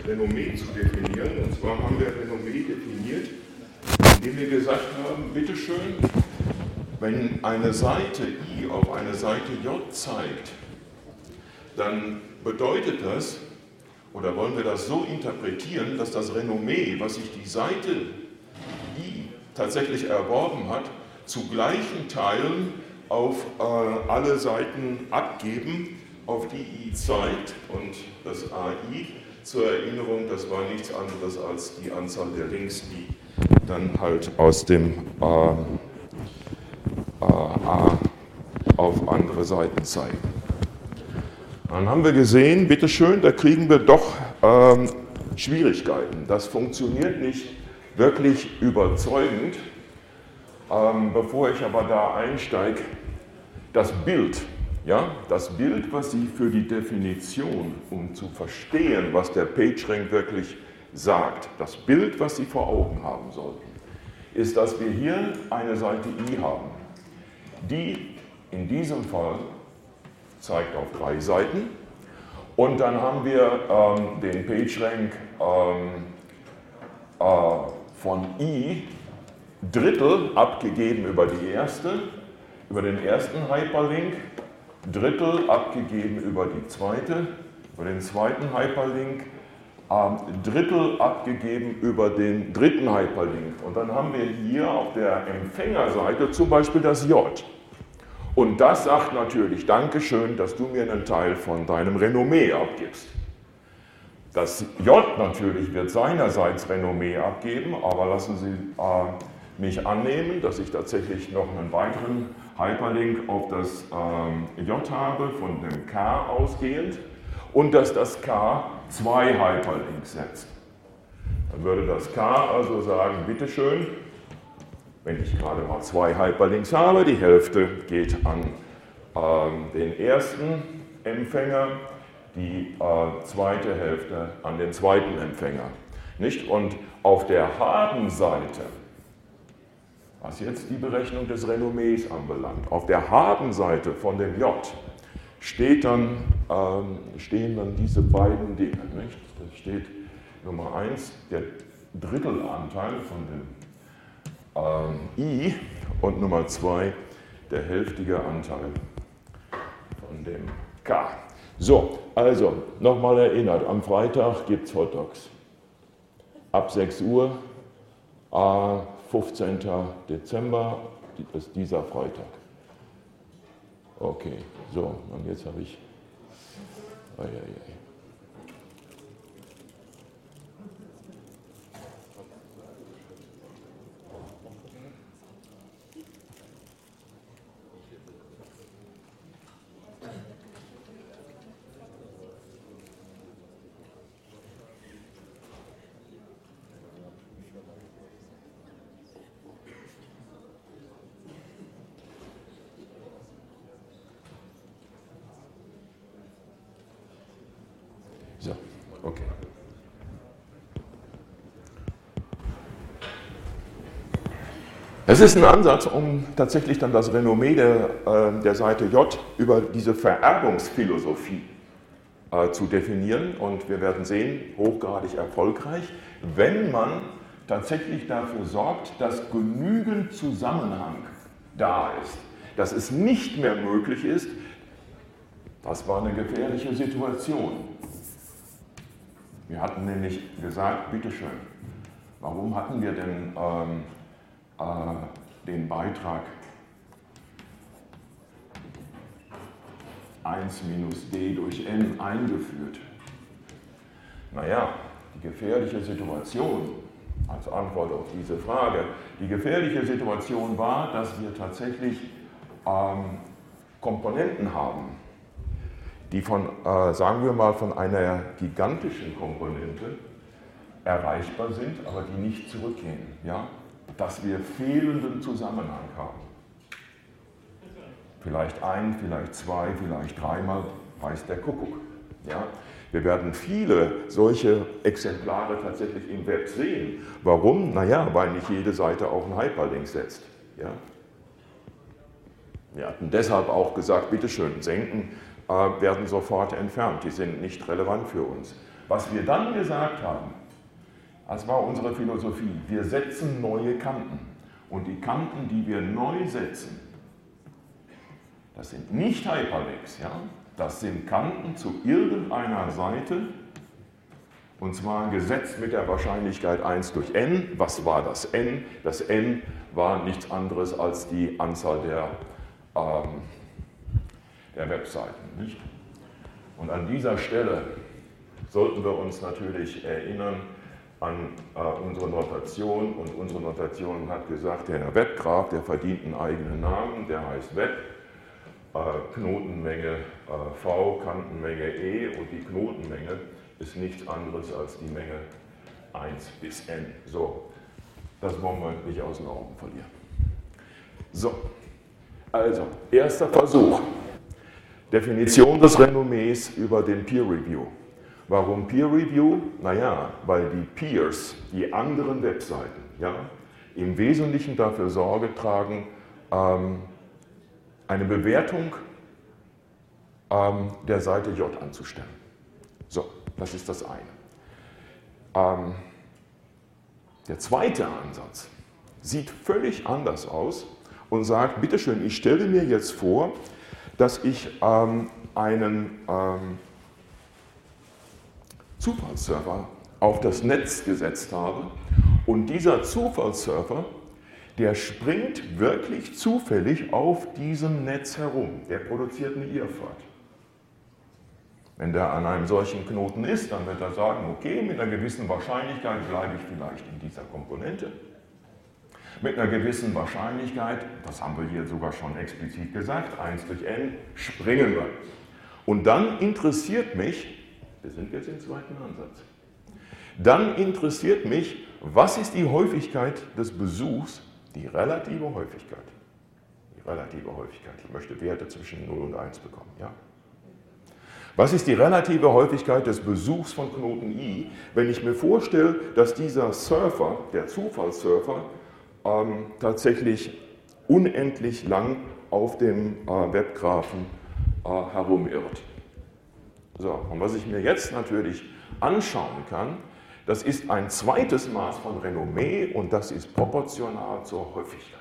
Renommee zu definieren. Und zwar haben wir Renommee definiert, indem wir gesagt haben, bitteschön, wenn eine Seite I auf eine Seite J zeigt, dann bedeutet das, oder wollen wir das so interpretieren, dass das Renommee, was sich die Seite I tatsächlich erworben hat, zu gleichen Teilen auf alle Seiten abgeben, auf die I zeigt. Und das AI, zur Erinnerung, das war nichts anderes als die Anzahl der Links, die dann halt aus dem A auf andere Seiten zeigen. Dann haben wir gesehen, bitteschön, da kriegen wir doch Schwierigkeiten. Das funktioniert nicht wirklich überzeugend. Bevor ich aber da einsteige, das Bild, ja, das Bild, was Sie für die Definition, um zu verstehen, was der PageRank wirklich sagt, das Bild, was Sie vor Augen haben sollten, ist, dass wir hier eine Seite I haben, die in diesem Fall zeigt auf 3 Seiten, und dann haben wir den PageRank von I Drittel abgegeben über die erste, über den ersten Hyperlink, Drittel abgegeben über die zweite, über den zweiten Hyperlink, Drittel abgegeben über den dritten Hyperlink. Und dann haben wir hier auf der Empfängerseite zum Beispiel das J. Und das sagt natürlich, Dankeschön, dass du mir einen Teil von deinem Renommee abgibst. Das J natürlich wird seinerseits Renommee abgeben, aber lassen Sie mich annehmen, dass ich tatsächlich noch einen weiteren Hyperlink auf das J habe, von dem K ausgehend, und dass das K 2 Hyperlinks setzt. Dann würde das K also sagen, bitteschön, wenn ich gerade mal 2 Hyperlinks habe, die Hälfte geht an den ersten Empfänger, die zweite Hälfte an den zweiten Empfänger. Nicht? Und auf der Habenseite, was jetzt die Berechnung des Renommees anbelangt, auf der Habenseite von dem J stehen dann diese beiden Dinge. Nicht? Da steht Nummer 1 der Drittelanteil von dem I und Nummer 2 der hälftige Anteil von dem K. So, also nochmal erinnert, am Freitag gibt es Hot Dogs. Ab 6 Uhr, 15. Dezember, ist dieser Freitag. Okay, so, und jetzt habe ich. So, okay. Es ist ein Ansatz, um tatsächlich dann das Renommee der Seite J über diese Vererbungsphilosophie zu definieren. Und wir werden sehen, hochgradig erfolgreich, wenn man tatsächlich dafür sorgt, dass genügend Zusammenhang da ist, dass es nicht mehr möglich ist. Das war eine gefährliche Situation. Wir hatten nämlich gesagt, bitteschön, warum hatten wir denn den Beitrag 1 minus d durch n eingeführt? Naja, die gefährliche Situation, als Antwort auf diese Frage, die gefährliche Situation war, dass wir tatsächlich Komponenten haben, die von, sagen wir mal, von einer gigantischen Komponente erreichbar sind, aber die nicht zurückgehen. Ja? Dass wir fehlenden Zusammenhang haben. Vielleicht 1, vielleicht 2, vielleicht 3-mal, weiß der Kuckuck. Ja? Wir werden viele solche Exemplare tatsächlich im Web sehen. Warum? Naja, weil nicht jede Seite auch einen Hyperlink setzt. Ja? Wir hatten deshalb auch gesagt, bitteschön, senken werden sofort entfernt, die sind nicht relevant für uns. Was wir dann gesagt haben, das war unsere Philosophie, wir setzen neue Kanten. Und die Kanten, die wir neu setzen, das sind nicht Hyperlinks, ja? Das sind Kanten zu irgendeiner Seite, und zwar gesetzt mit der Wahrscheinlichkeit 1 durch n. Was war das n? Das n war nichts anderes als die Anzahl der Webseiten. Nicht? Und an dieser Stelle sollten wir uns natürlich erinnern an unsere Notation. Und unsere Notation hat gesagt, der Webgraph, der verdient einen eigenen Namen, der heißt Web. Knotenmenge V, Kantenmenge E, und die Knotenmenge ist nichts anderes als die Menge 1 bis n. So, das wollen wir nicht aus den Augen verlieren. So, also, erster Versuch. Definition des Renommees über den Peer Review. Warum Peer Review? Naja, weil die Peers, die anderen Webseiten, ja, im Wesentlichen dafür Sorge tragen, eine Bewertung der Seite J anzustellen. So, das ist das eine. Der zweite Ansatz sieht völlig anders aus und sagt, bitteschön, ich stelle mir jetzt vor, dass ich einen Zufallsserver auf das Netz gesetzt habe, und dieser Zufallsserver, der springt wirklich zufällig auf diesem Netz herum. Der produziert eine Irrfahrt. Wenn der an einem solchen Knoten ist, dann wird er sagen, okay, mit einer gewissen Wahrscheinlichkeit bleibe ich vielleicht in dieser Komponente. Mit einer gewissen Wahrscheinlichkeit, das haben wir hier sogar schon explizit gesagt, 1 durch n, springen wir. Und dann interessiert mich, wir sind jetzt im zweiten Ansatz, dann interessiert mich, was ist die Häufigkeit des Besuchs, die relative Häufigkeit. Die relative Häufigkeit, ich möchte Werte zwischen 0 und 1 bekommen, ja? Was ist die relative Häufigkeit des Besuchs von Knoten I, wenn ich mir vorstelle, dass dieser Surfer, der Zufallssurfer, tatsächlich unendlich lang auf dem Webgraphen herumirrt. So, und was ich mir jetzt natürlich anschauen kann, das ist ein zweites Maß von Renommee, und das ist proportional zur Häufigkeit.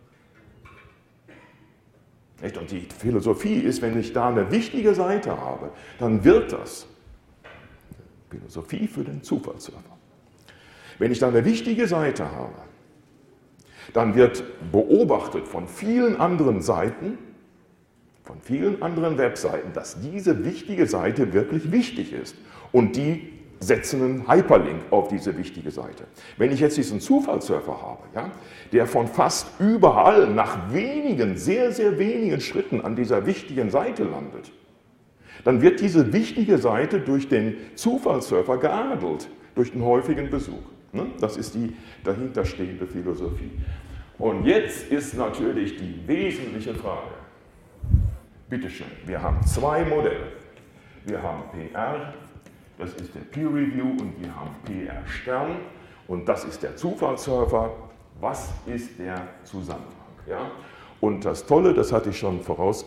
Und die Philosophie ist, wenn ich da eine wichtige Seite habe, dann wird das Philosophie für den Zufallsserver. Wenn ich da eine wichtige Seite habe, dann wird beobachtet von vielen anderen Seiten, von vielen anderen Webseiten, dass diese wichtige Seite wirklich wichtig ist. Und die setzen einen Hyperlink auf diese wichtige Seite. Wenn ich jetzt diesen Zufallssurfer habe, ja, der von fast überall nach wenigen, sehr, sehr wenigen Schritten an dieser wichtigen Seite landet, dann wird diese wichtige Seite durch den Zufallssurfer geadelt, durch den häufigen Besuch. Das ist die dahinterstehende Philosophie. Und jetzt ist natürlich die wesentliche Frage. Bitteschön, wir haben zwei Modelle. Wir haben PR, das ist der Peer Review, und wir haben PR Stern, und das ist der Zufallssurfer. Was ist der Zusammenhang? Ja? Und das Tolle, das hatte ich schon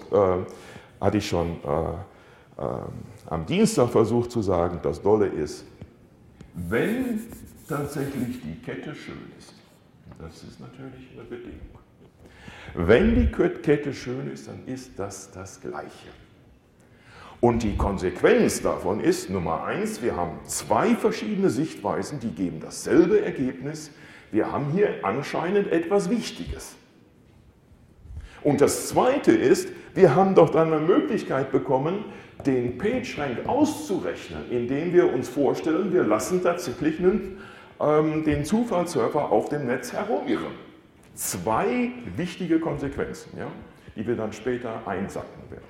am Dienstag versucht zu sagen, das Tolle ist, wenn tatsächlich die Kette schön ist, das ist natürlich eine Bedingung. Wenn die Kette schön ist, dann ist das das Gleiche. Und die Konsequenz davon ist, Nummer 1, wir haben zwei verschiedene Sichtweisen, die geben dasselbe Ergebnis. Wir haben hier anscheinend etwas Wichtiges. Und das Zweite ist, wir haben doch dann eine Möglichkeit bekommen, den PageRank auszurechnen, indem wir uns vorstellen, wir lassen tatsächlich den Zufallssurfer auf dem Netz herumirren. Zwei wichtige Konsequenzen, ja, die wir dann später einsacken werden.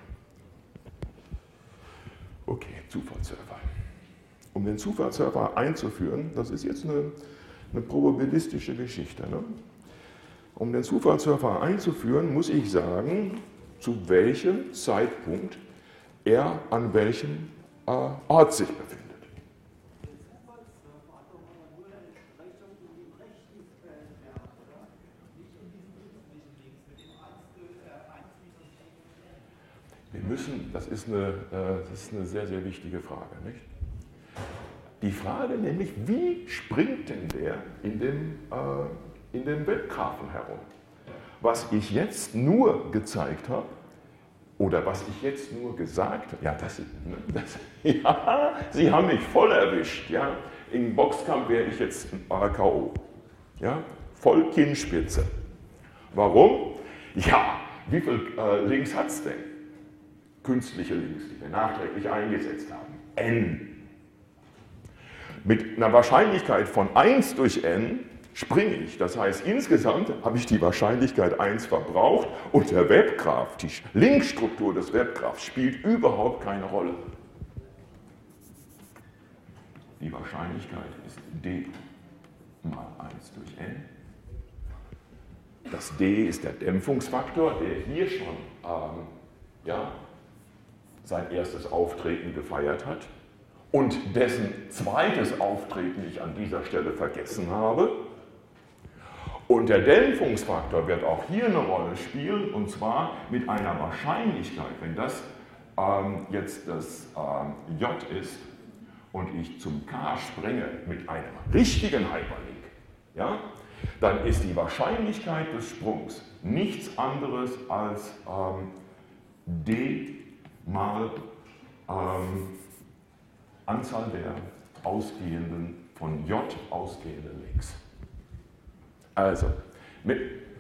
Okay, Zufallssurfer. Um den Zufallssurfer einzuführen, das ist jetzt eine probabilistische Geschichte. Ne? Um den Zufallssurfer einzuführen, muss ich sagen, zu welchem Zeitpunkt er an welchem Ort sich befindet. Wir müssen, das ist eine sehr, sehr wichtige Frage, nicht? Die Frage nämlich, wie springt denn der in dem Webgraphen herum? Was ich jetzt nur gezeigt habe, oder was ich jetzt nur gesagt habe, ja, ja, Sie haben mich voll erwischt. Ja? Im Boxkampf wäre ich jetzt K.O. Ja? Voll Kinnspitze. Warum? Ja, wie viel Links hat es denn? Künstliche Links, die wir nachträglich eingesetzt haben. N. Mit einer Wahrscheinlichkeit von 1 durch n springe ich. Das heißt, insgesamt habe ich die Wahrscheinlichkeit 1 verbraucht und der Webgraph, die Linkstruktur des Webgraphs spielt überhaupt keine Rolle. Die Wahrscheinlichkeit ist d mal 1 durch n. Das d ist der Dämpfungsfaktor, der hier schon sein erstes Auftreten gefeiert hat und dessen zweites Auftreten ich an dieser Stelle vergessen habe. Und der Dämpfungsfaktor wird auch hier eine Rolle spielen, und zwar mit einer Wahrscheinlichkeit, wenn das jetzt das J ist und ich zum K springe mit einem richtigen Hyperlink, ja, dann ist die Wahrscheinlichkeit des Sprungs nichts anderes als d mal Anzahl der ausgehenden, von J ausgehenden Links. Also, mit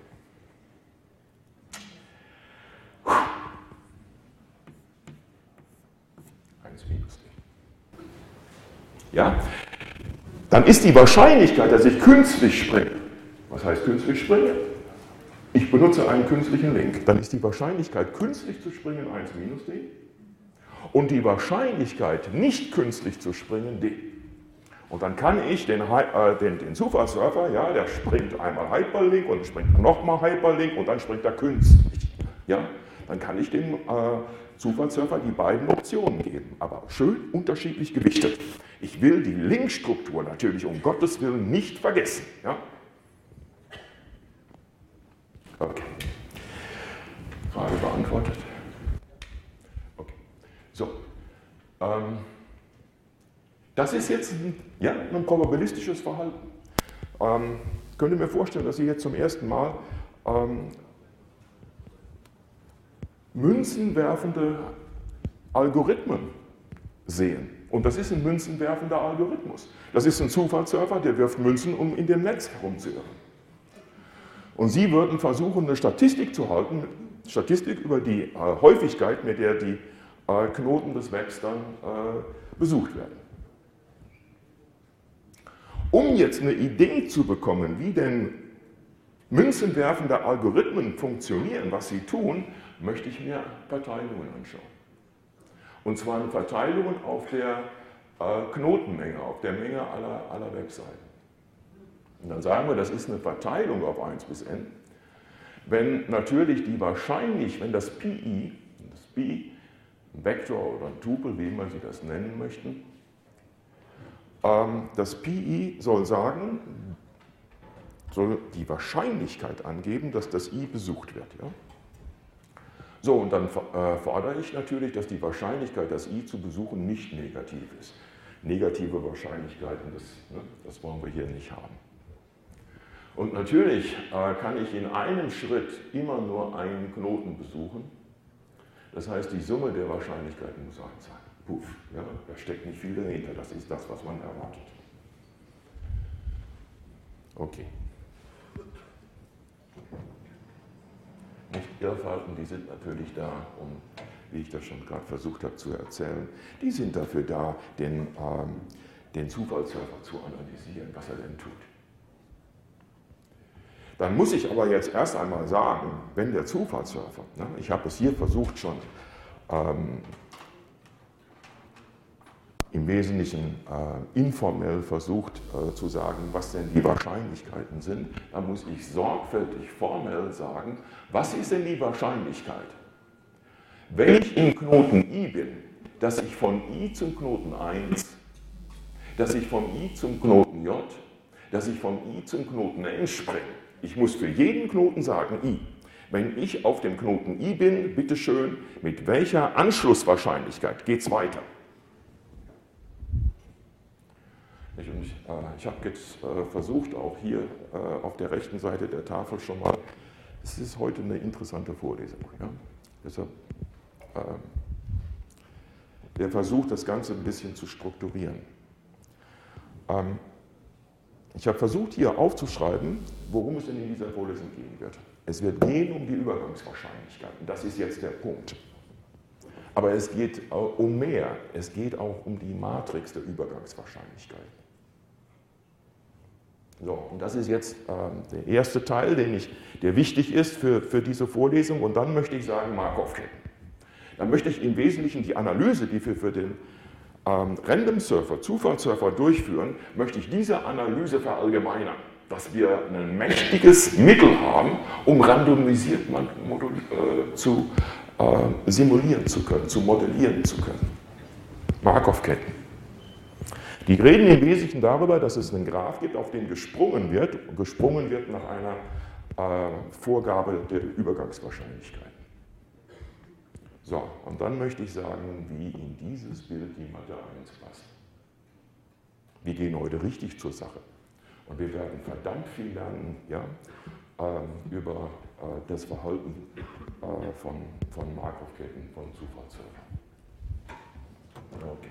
1 minus d. Ja? Dann ist die Wahrscheinlichkeit, dass ich künstlich springe, was heißt künstlich springe? Ich benutze einen künstlichen Link. Dann ist die Wahrscheinlichkeit, künstlich zu springen, 1 minus d. Und die Wahrscheinlichkeit, nicht künstlich zu springen, d. Und dann kann ich den Zufallssurfer, ja, der springt einmal Hyperlink und springt nochmal Hyperlink und dann springt er künstlich. Ja, dann kann ich dem Zufallssurfer die beiden Optionen geben, aber schön unterschiedlich gewichtet. Ich will die Linkstruktur natürlich um Gottes Willen nicht vergessen. Ja? Okay. Frage beantwortet. Okay. So. Das ist jetzt ein probabilistisches Verhalten. Könnt ihr mir vorstellen, dass Sie jetzt zum ersten Mal münzenwerfende Algorithmen sehen. Und das ist ein münzenwerfender Algorithmus. Das ist ein Zufallssurfer, der wirft Münzen, um in dem Netz herumzuirren. Und Sie würden versuchen, eine Statistik zu halten, Statistik über die Häufigkeit, mit der die Knoten des Webs dann besucht werden. Um jetzt eine Idee zu bekommen, wie denn münzenwerfende Algorithmen funktionieren, was sie tun, möchte ich mir Verteilungen anschauen. Und zwar eine Verteilung auf der Knotenmenge, auf der Menge aller Webseiten. Und dann sagen wir, das ist eine Verteilung auf 1 bis n. Wenn natürlich die wahrscheinlich, wenn das Pi, ein Vektor oder ein Tupel, wie immer Sie das nennen möchten, das Pi soll die Wahrscheinlichkeit angeben, dass das i besucht wird. Ja? So, und dann fordere ich natürlich, dass die Wahrscheinlichkeit, das i zu besuchen, nicht negativ ist. Negative Wahrscheinlichkeiten, das wollen wir hier nicht haben. Und natürlich kann ich in einem Schritt immer nur einen Knoten besuchen. Das heißt, die Summe der Wahrscheinlichkeiten muss 1 sein. Puff, ja, da steckt nicht viel dahinter, das ist das, was man erwartet. Okay. Nicht Irrfahrten, die sind natürlich da, wie ich das schon gerade versucht habe zu erzählen, die sind dafür da, den Zufallssurfer zu analysieren, was er denn tut. Dann muss ich aber jetzt erst einmal sagen, wenn der Zufallssurfer, ich habe es hier versucht schon, im Wesentlichen informell versucht zu sagen, was denn die Wahrscheinlichkeiten sind, dann muss ich sorgfältig formell sagen, was ist denn die Wahrscheinlichkeit, wenn ich im Knoten i bin, dass ich von i zum Knoten 1, dass ich von i zum Knoten j, dass ich von i zum Knoten n springe. Ich muss für jeden Knoten sagen i. Wenn ich auf dem Knoten i bin, bitteschön, mit welcher Anschlusswahrscheinlichkeit geht es weiter? Und ich habe jetzt versucht, auch hier auf der rechten Seite der Tafel schon mal, es ist heute eine interessante Vorlesung. Ja? Deshalb der Versuch, das Ganze ein bisschen zu strukturieren. Ich habe versucht, hier aufzuschreiben, worum es denn in dieser Vorlesung gehen wird. Es wird gehen um die Übergangswahrscheinlichkeiten. Das ist jetzt der Punkt. Aber es geht um mehr. Es geht auch um die Matrix der Übergangswahrscheinlichkeiten. So, und das ist jetzt der erste Teil, der wichtig ist für diese Vorlesung. Und dann möchte ich sagen, Markov-Ketten. Dann möchte ich im Wesentlichen die Analyse, die wir für den Random Surfer, Zufallssurfer durchführen, möchte ich diese Analyse verallgemeinern, dass wir ein mächtiges Mittel haben, um randomisiert zu simulieren zu können, zu modellieren zu können. Markov-Ketten. Die reden im Wesentlichen darüber, dass es einen Graph gibt, auf den gesprungen wird nach einer Vorgabe der Übergangswahrscheinlichkeit. So, und dann möchte ich sagen, wie in dieses Bild die Mathe 1 passt. Wir gehen heute richtig zur Sache. Und wir werden verdammt viel lernen, ja, über das Verhalten von Markov-Ketten, von Zufallssurfern. Okay.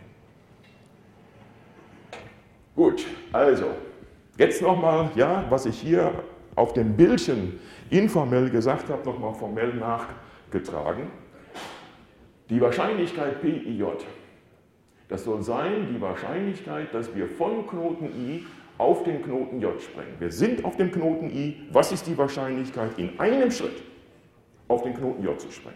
Gut, also, jetzt nochmal, ja, was ich hier auf dem Bildchen informell gesagt habe, nochmal formell nachgetragen. Die Wahrscheinlichkeit PIJ, das soll sein die Wahrscheinlichkeit, dass wir von Knoten I auf den Knoten J springen. Wir sind auf dem Knoten I, was ist die Wahrscheinlichkeit, in einem Schritt auf den Knoten J zu springen?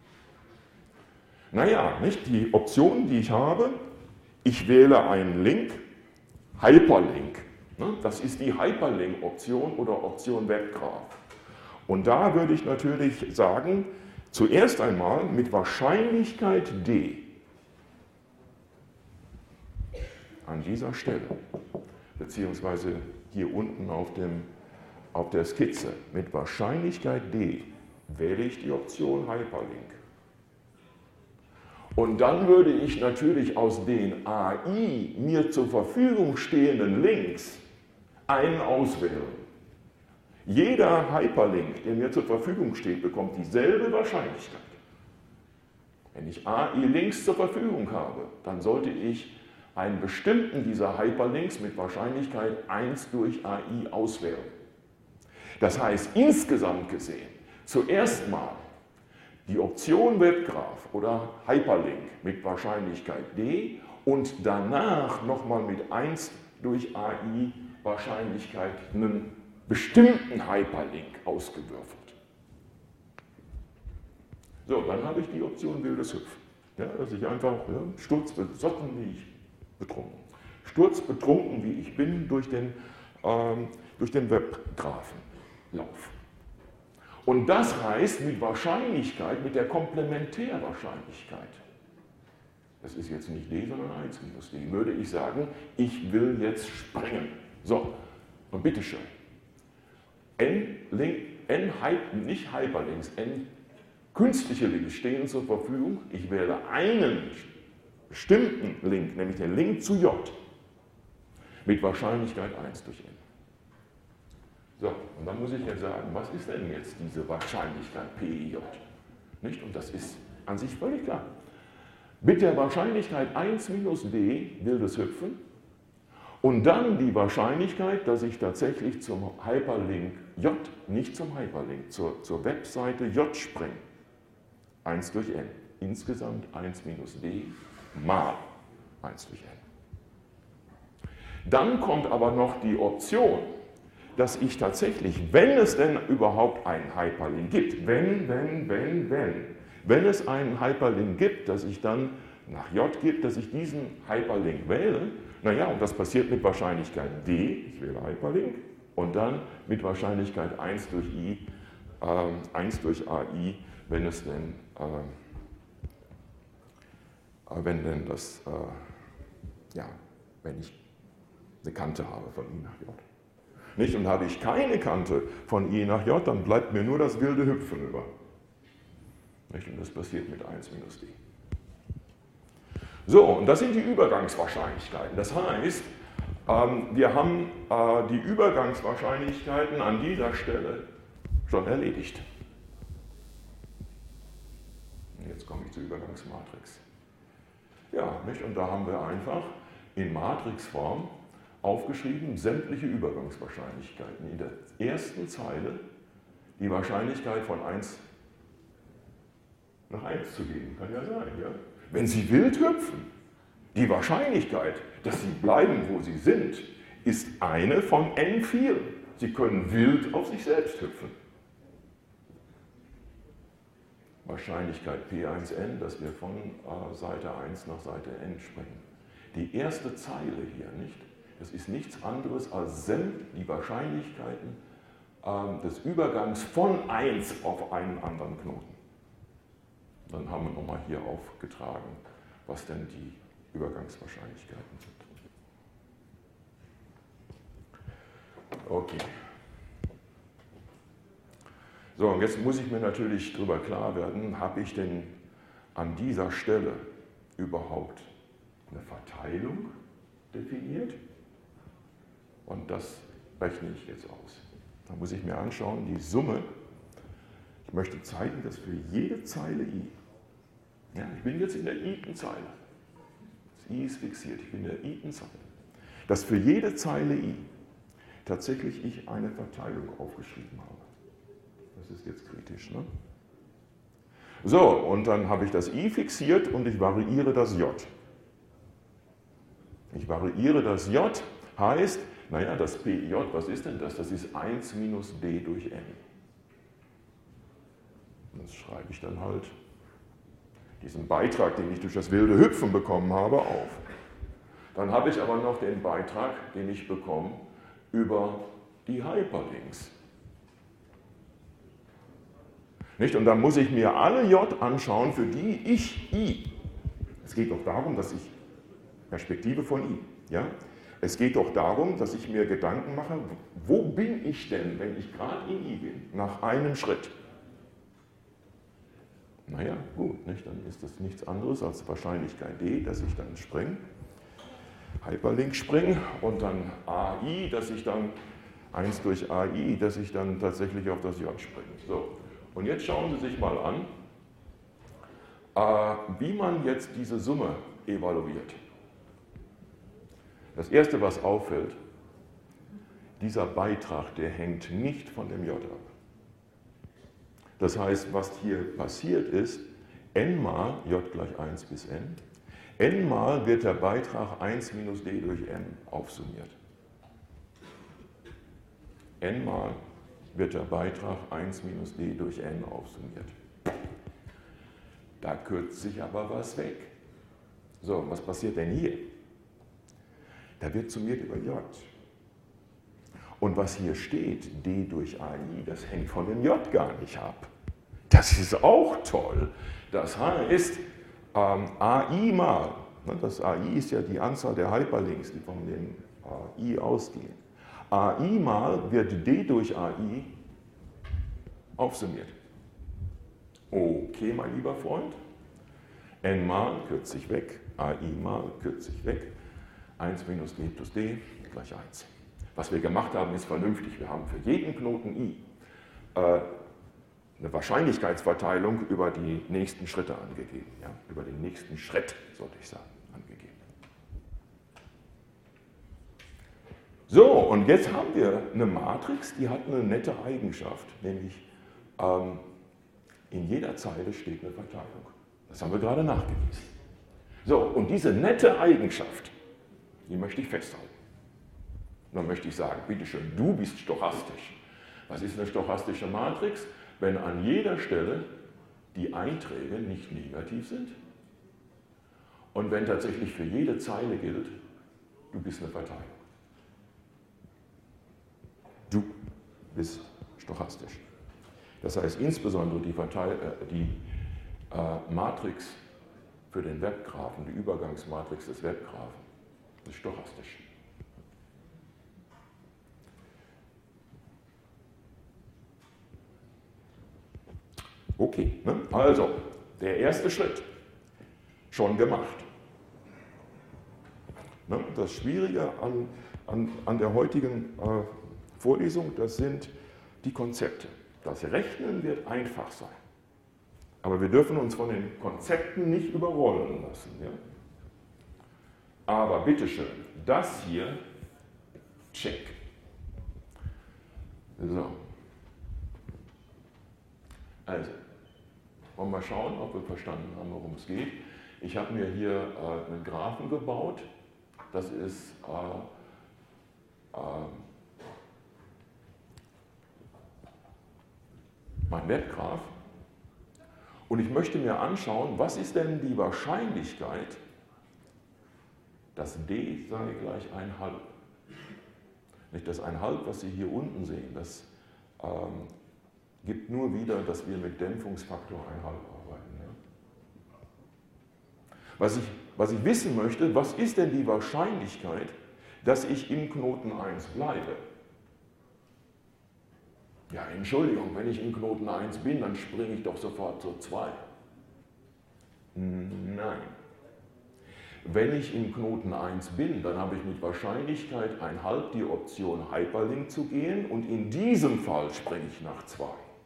Naja, nicht die Optionen, die ich habe, ich wähle einen Link, Hyperlink. Das ist die Hyperlink-Option oder Option Webgraph. Und da würde ich natürlich sagen, zuerst einmal mit Wahrscheinlichkeit D an dieser Stelle, beziehungsweise hier unten auf der Skizze, mit Wahrscheinlichkeit D wähle ich die Option Hyperlink. Und dann würde ich natürlich aus den AI mir zur Verfügung stehenden Links einen auswählen. Jeder Hyperlink, der mir zur Verfügung steht, bekommt dieselbe Wahrscheinlichkeit. Wenn ich AI-Links zur Verfügung habe, dann sollte ich einen bestimmten dieser Hyperlinks mit Wahrscheinlichkeit 1 durch AI auswählen. Das heißt, insgesamt gesehen, zuerst mal die Option Webgraph oder Hyperlink mit Wahrscheinlichkeit D und danach nochmal mit 1 durch AI Wahrscheinlichkeit einen bestimmten Hyperlink ausgewürfelt. So, dann habe ich die Option wildes Hüpfen. Ja, dass ich einfach sturzbesoffen wie ich betrunken. Sturzbetrunken wie ich bin durch den Webgraphen laufe. Und das heißt mit Wahrscheinlichkeit, mit der Komplementärwahrscheinlichkeit. Das ist jetzt nicht D, sondern 1 minus D. Würde ich sagen, ich will jetzt springen. So, und bitteschön. Nicht Hyperlinks, N künstliche Links stehen zur Verfügung. Ich wähle einen bestimmten Link, nämlich den Link zu J, mit Wahrscheinlichkeit 1 durch N. So, und dann muss ich jetzt sagen, was ist denn jetzt diese Wahrscheinlichkeit PIJ? Nicht? Und das ist an sich völlig klar. Mit der Wahrscheinlichkeit 1 minus D wildes Hüpfen und dann die Wahrscheinlichkeit, dass ich tatsächlich zum Hyperlink J, nicht zum Hyperlink, zur Webseite J springe. 1 durch N. Insgesamt 1 minus D mal 1 durch N. Dann kommt aber noch die Option, dass ich tatsächlich, wenn es denn überhaupt einen Hyperlink gibt, wenn es einen Hyperlink gibt, dass ich dann nach J gibt, dass ich diesen Hyperlink wähle, naja, und das passiert mit Wahrscheinlichkeit D, ich wähle Hyperlink, und dann mit Wahrscheinlichkeit 1 durch I, 1 durch AI, wenn es denn, wenn ich eine Kante habe von I nach J. Nicht? Und habe ich keine Kante von I nach J, dann bleibt mir nur das wilde Hüpfen über. Nicht? Und das passiert mit 1 minus D. So, und das sind die Übergangswahrscheinlichkeiten. Das heißt, Wir haben die Übergangswahrscheinlichkeiten an dieser Stelle schon erledigt. Jetzt komme ich zur Übergangsmatrix. Ja, nicht? Und da haben wir einfach in Matrixform aufgeschrieben sämtliche Übergangswahrscheinlichkeiten. In der ersten Zeile die Wahrscheinlichkeit von 1 nach 1 zu gehen. Kann ja sein, ja? Wenn Sie wild hüpfen, die Wahrscheinlichkeit, dass Sie bleiben, wo Sie sind, ist eine von n4. Sie können wild auf sich selbst hüpfen. Wahrscheinlichkeit P1n, dass wir von Seite 1 nach Seite n springen. Die erste Zeile hier, nicht? Das ist nichts anderes als die Wahrscheinlichkeiten des Übergangs von 1 auf einen anderen Knoten. Dann haben wir nochmal hier aufgetragen, was denn die Übergangswahrscheinlichkeiten sind. Okay. So, und jetzt muss ich mir natürlich darüber klar werden, habe ich denn an dieser Stelle überhaupt eine Verteilung definiert? Und das rechne ich jetzt aus. Da muss ich mir anschauen, die Summe. Ich möchte zeigen, dass für jede Zeile i, ja, ich bin jetzt in der i-ten Zeile, das i ist fixiert, ich bin in der i-ten Zeile, dass für jede Zeile i tatsächlich ich eine Verteilung aufgeschrieben habe. Das ist jetzt kritisch, ne? So, und dann habe ich das i fixiert und ich variiere das j. Ich variiere das j, heißt, naja, das pj, was ist denn das? Das ist 1 minus d durch n. Das schreibe ich dann halt diesen Beitrag, den ich durch das wilde Hüpfen bekommen habe, auf. Dann habe ich aber noch den Beitrag, den ich bekomme über die Hyperlinks. Nicht? Und dann muss ich mir alle j anschauen, für die ich i. Es geht doch darum, dass ich Perspektive von i. Ja? Es geht doch darum, dass ich mir Gedanken mache, wo bin ich denn, wenn ich gerade in i bin, nach einem Schritt. Naja, gut, nicht? Dann ist das nichts anderes als Wahrscheinlichkeit d, dass ich dann springe, Hyperlink springe und dann ai, dass ich dann 1 durch ai, dass ich dann tatsächlich auf das j springe. So, und jetzt schauen Sie sich mal an, wie man jetzt diese Summe evaluiert. Das Erste, was auffällt, dieser Beitrag, der hängt nicht von dem j ab. Das heißt, was hier passiert ist, n mal j gleich 1 bis n mal wird der Beitrag 1 minus d durch n aufsummiert. N mal wird der Beitrag 1 minus d durch n aufsummiert. Da kürzt sich aber was weg. So, was passiert denn hier? Da wird summiert über j. Und was hier steht, d durch ai, das hängt von dem j gar nicht ab. Das ist auch toll. Das heißt, ai mal, das ai ist ja die Anzahl der Hyperlinks, die von dem i ausgehen. ai mal wird d durch ai aufsummiert. Okay, mein lieber Freund, n mal kürzt sich weg, ai mal kürzt sich weg, 1 minus d plus d gleich 1. Was wir gemacht haben, ist vernünftig. Wir haben für jeden Knoten i eine Wahrscheinlichkeitsverteilung über die nächsten Schritte angegeben. Ja, über den nächsten Schritt, sollte ich sagen, angegeben. So, und jetzt haben wir eine Matrix, die hat eine nette Eigenschaft, nämlich in jeder Zeile steht eine Verteilung. Das haben wir gerade nachgewiesen. So, und diese nette Eigenschaft, die möchte ich festhalten. Dann möchte ich sagen, bitteschön, du bist stochastisch. Was ist eine stochastische Matrix? Wenn an jeder Stelle die Einträge nicht negativ sind und wenn tatsächlich für jede Zeile gilt, du bist eine Verteilung. Du bist stochastisch. Das heißt insbesondere die Matrix für den Webgraphen, die Übergangsmatrix des Webgraphen, ist stochastisch. Okay, ne? Also der erste Schritt, schon gemacht. Ne? Das Schwierige an an der heutigen Vorlesung, das sind die Konzepte. Das Rechnen wird einfach sein. Aber wir dürfen uns von den Konzepten nicht überrollen lassen. Ja? Aber bitteschön, das hier, check. So. Also, wollen wir mal schauen, ob wir verstanden haben, worum es geht. Ich habe mir hier einen Graphen gebaut. Das ist mein Wertgraph. Und ich möchte mir anschauen, was ist denn die Wahrscheinlichkeit, dass d sei gleich 1/2. Nicht das 1/2, was Sie hier unten sehen, das gibt nur wieder, dass wir mit Dämpfungsfaktor 1/2 arbeiten. Ja? Was ich wissen möchte, was ist denn die Wahrscheinlichkeit, dass ich im Knoten 1 bleibe? Ja, Entschuldigung, wenn ich in Knoten 1 bin, dann springe ich doch sofort zur 2. Nein. Wenn ich in Knoten 1 bin, dann habe ich mit Wahrscheinlichkeit 1/2 die Option Hyperlink zu gehen und in diesem Fall springe ich nach 2.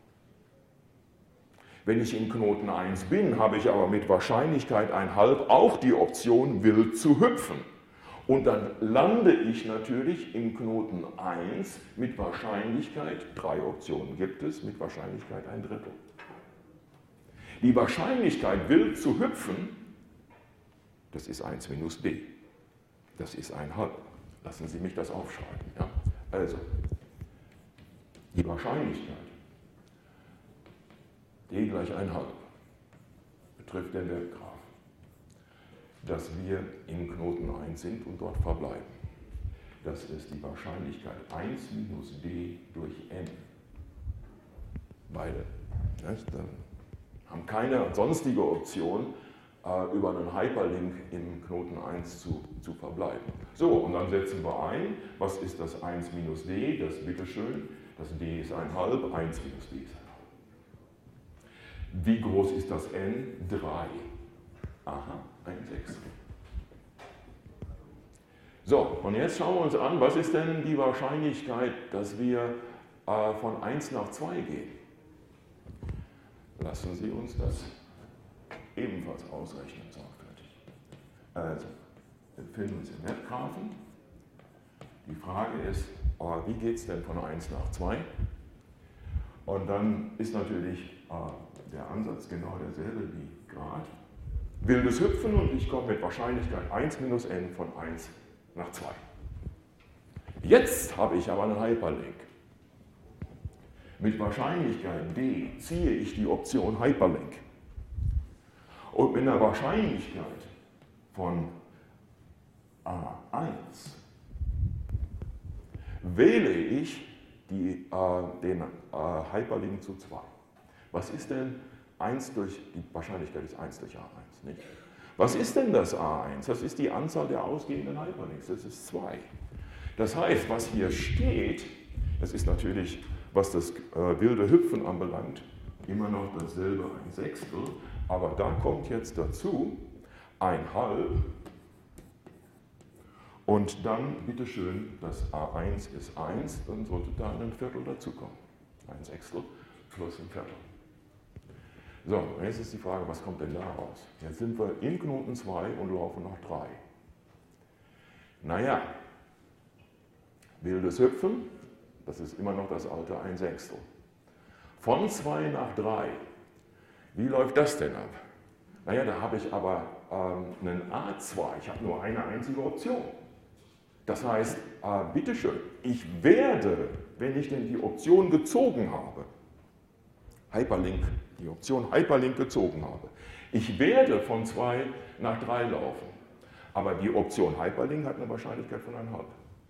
Wenn ich in Knoten 1 bin, habe ich aber mit Wahrscheinlichkeit 1/2 auch die Option wild zu hüpfen. Und dann lande ich natürlich in Knoten 1 mit Wahrscheinlichkeit, 3 Optionen gibt es, mit Wahrscheinlichkeit 1/3. Die Wahrscheinlichkeit wild zu hüpfen, das ist 1 minus d. Das ist 1/2. Lassen Sie mich das aufschreiben. Ja? Also, die Wahrscheinlichkeit d gleich 1/2 betrifft den Wertgraph, dass wir im Knoten 1 sind und dort verbleiben. Das ist die Wahrscheinlichkeit 1 minus d durch n. Beide. Nicht? Dann haben keine sonstige Option, über einen Hyperlink im Knoten 1 zu verbleiben. So, und dann setzen wir ein, was ist das 1 minus d? Das bitteschön, das d ist 1/2, 1 minus d ist 1/2. Wie groß ist das n? 3. Aha, 1/6. So, und jetzt schauen wir uns an, was ist denn die Wahrscheinlichkeit, dass wir von 1 nach 2 gehen? Lassen Sie uns das ebenfalls ausrechnen, sorgfältig. Also, wir befinden uns im Wertgraphen. Die Frage ist, wie geht es denn von 1 nach 2? Und dann ist natürlich der Ansatz genau derselbe wie gerade. Wildes Hüpfen und ich komme mit Wahrscheinlichkeit 1 minus n von 1 nach 2. Jetzt habe ich aber einen Hyperlink. Mit Wahrscheinlichkeit d ziehe ich die Option Hyperlink. Und mit einer Wahrscheinlichkeit von A1 wähle ich den Hyperlink zu 2. Was ist denn 1 durch, die Wahrscheinlichkeit ist 1 durch A1, nicht? Was ist denn das A1? Das ist die Anzahl der ausgehenden Hyperlinks, das ist 2. Das heißt, was hier steht, das ist natürlich, was das wilde Hüpfen anbelangt, immer noch dasselbe 1/6, aber da kommt jetzt dazu 1/2 und dann, bitteschön, das A1 ist 1, dann sollte da ein Viertel dazukommen. 1/6 plus ein Viertel. So, jetzt ist die Frage, was kommt denn da raus? Jetzt sind wir in Knoten 2 und laufen noch 3. Naja, wildes Hüpfen, das ist immer noch das alte 1/6. Von 2 nach 3, wie läuft das denn ab? Naja, da habe ich aber einen A2, ich habe nur eine einzige Option. Das heißt, bitteschön, ich werde, wenn ich denn die Option gezogen habe, Hyperlink, die Option Hyperlink gezogen habe, ich werde von 2 nach 3 laufen, aber die Option Hyperlink hat eine Wahrscheinlichkeit von 1/2.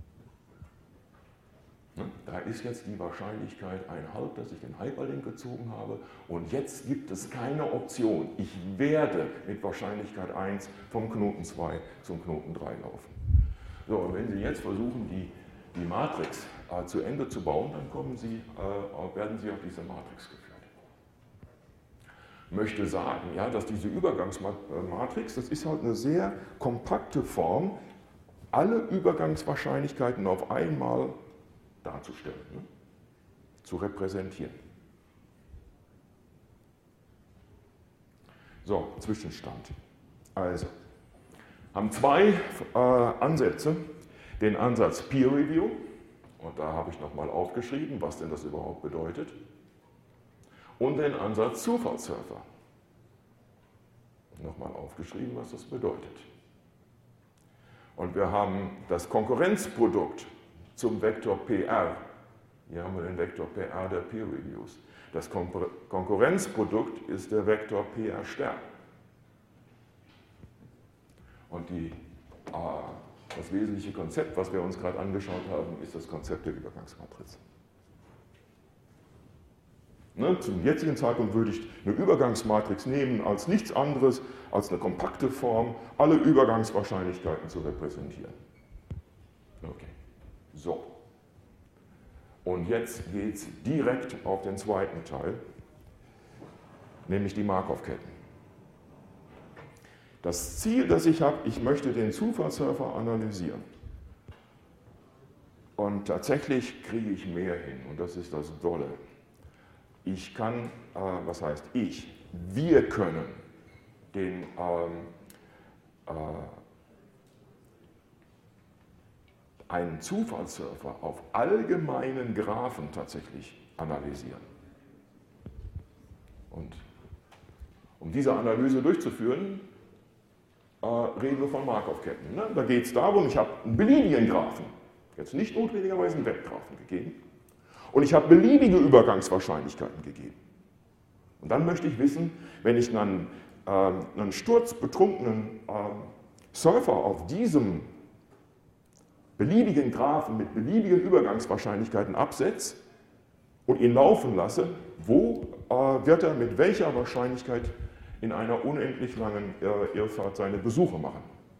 Da ist jetzt die Wahrscheinlichkeit 1/2, dass ich den Hyperlink gezogen habe und jetzt gibt es keine Option. Ich werde mit Wahrscheinlichkeit 1 vom Knoten 2 zum Knoten 3 laufen. So, und wenn Sie jetzt versuchen, die Matrix zu Ende zu bauen, dann werden Sie auf diese Matrix geführt. Ich möchte sagen, ja, dass diese Übergangsmatrix, das ist halt eine sehr kompakte Form, alle Übergangswahrscheinlichkeiten auf einmal darzustellen, ne? Zu repräsentieren. So, Zwischenstand. Also, haben zwei Ansätze. Den Ansatz Peer Review, und da habe ich nochmal aufgeschrieben, was denn das überhaupt bedeutet, und den Ansatz Zufallssurfer. Nochmal aufgeschrieben, was das bedeutet. Und wir haben das Konkurrenzprodukt zum Vektor PR. Hier haben wir den Vektor PR der Peer Reviews. Das Konkurrenzprodukt ist der Vektor PR Stern. Und das wesentliche Konzept, was wir uns gerade angeschaut haben, ist das Konzept der Übergangsmatrize. Ne, zum jetzigen Zeitpunkt würde ich eine Übergangsmatrix nehmen als nichts anderes als eine kompakte Form, alle Übergangswahrscheinlichkeiten zu repräsentieren. Okay, so. Und jetzt geht es direkt auf den zweiten Teil, nämlich die Markov-Ketten. Das Ziel, das ich habe, ich möchte den Zufallssurfer analysieren. Und tatsächlich kriege ich mehr hin, und das ist das Dolle. Ich kann, was heißt ich? Wir können den einen Zufallssurfer auf allgemeinen Graphen tatsächlich analysieren. Und um diese Analyse durchzuführen, reden wir von Markov-Ketten. Ne? Da geht es darum, ich habe einen beliebigen Graphen, jetzt nicht notwendigerweise einen Vektorgraphen gegeben, und ich habe beliebige Übergangswahrscheinlichkeiten gegeben. Und dann möchte ich wissen, wenn ich einen sturzbetrunkenen Surfer auf diesem beliebigen Graphen mit beliebigen Übergangswahrscheinlichkeiten absetze und ihn laufen lasse, wo wird er mit welcher Wahrscheinlichkeit in einer unendlich langen Irrfahrt seine Besuche machen.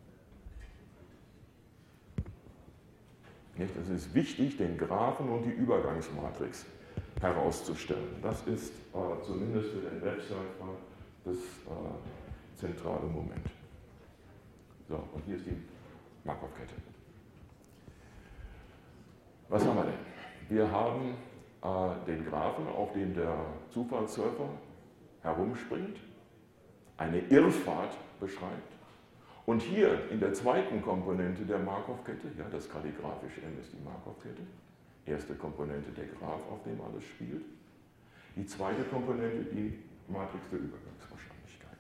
Es ist wichtig, den Graphen und die Übergangsmatrix herauszustellen. Das ist zumindest für den Websurfer das zentrale Moment. So, und hier ist die Markov-Kette. Was haben wir denn? Wir haben den Graphen, auf dem der Zufallssurfer herumspringt, eine Irrfahrt beschreibt. Und hier in der zweiten Komponente der Markov-Kette, ja, das kalligraphische M ist die Markov-Kette, erste Komponente der Graph, auf dem alles spielt. Die zweite Komponente, die Matrix der Übergangswahrscheinlichkeiten.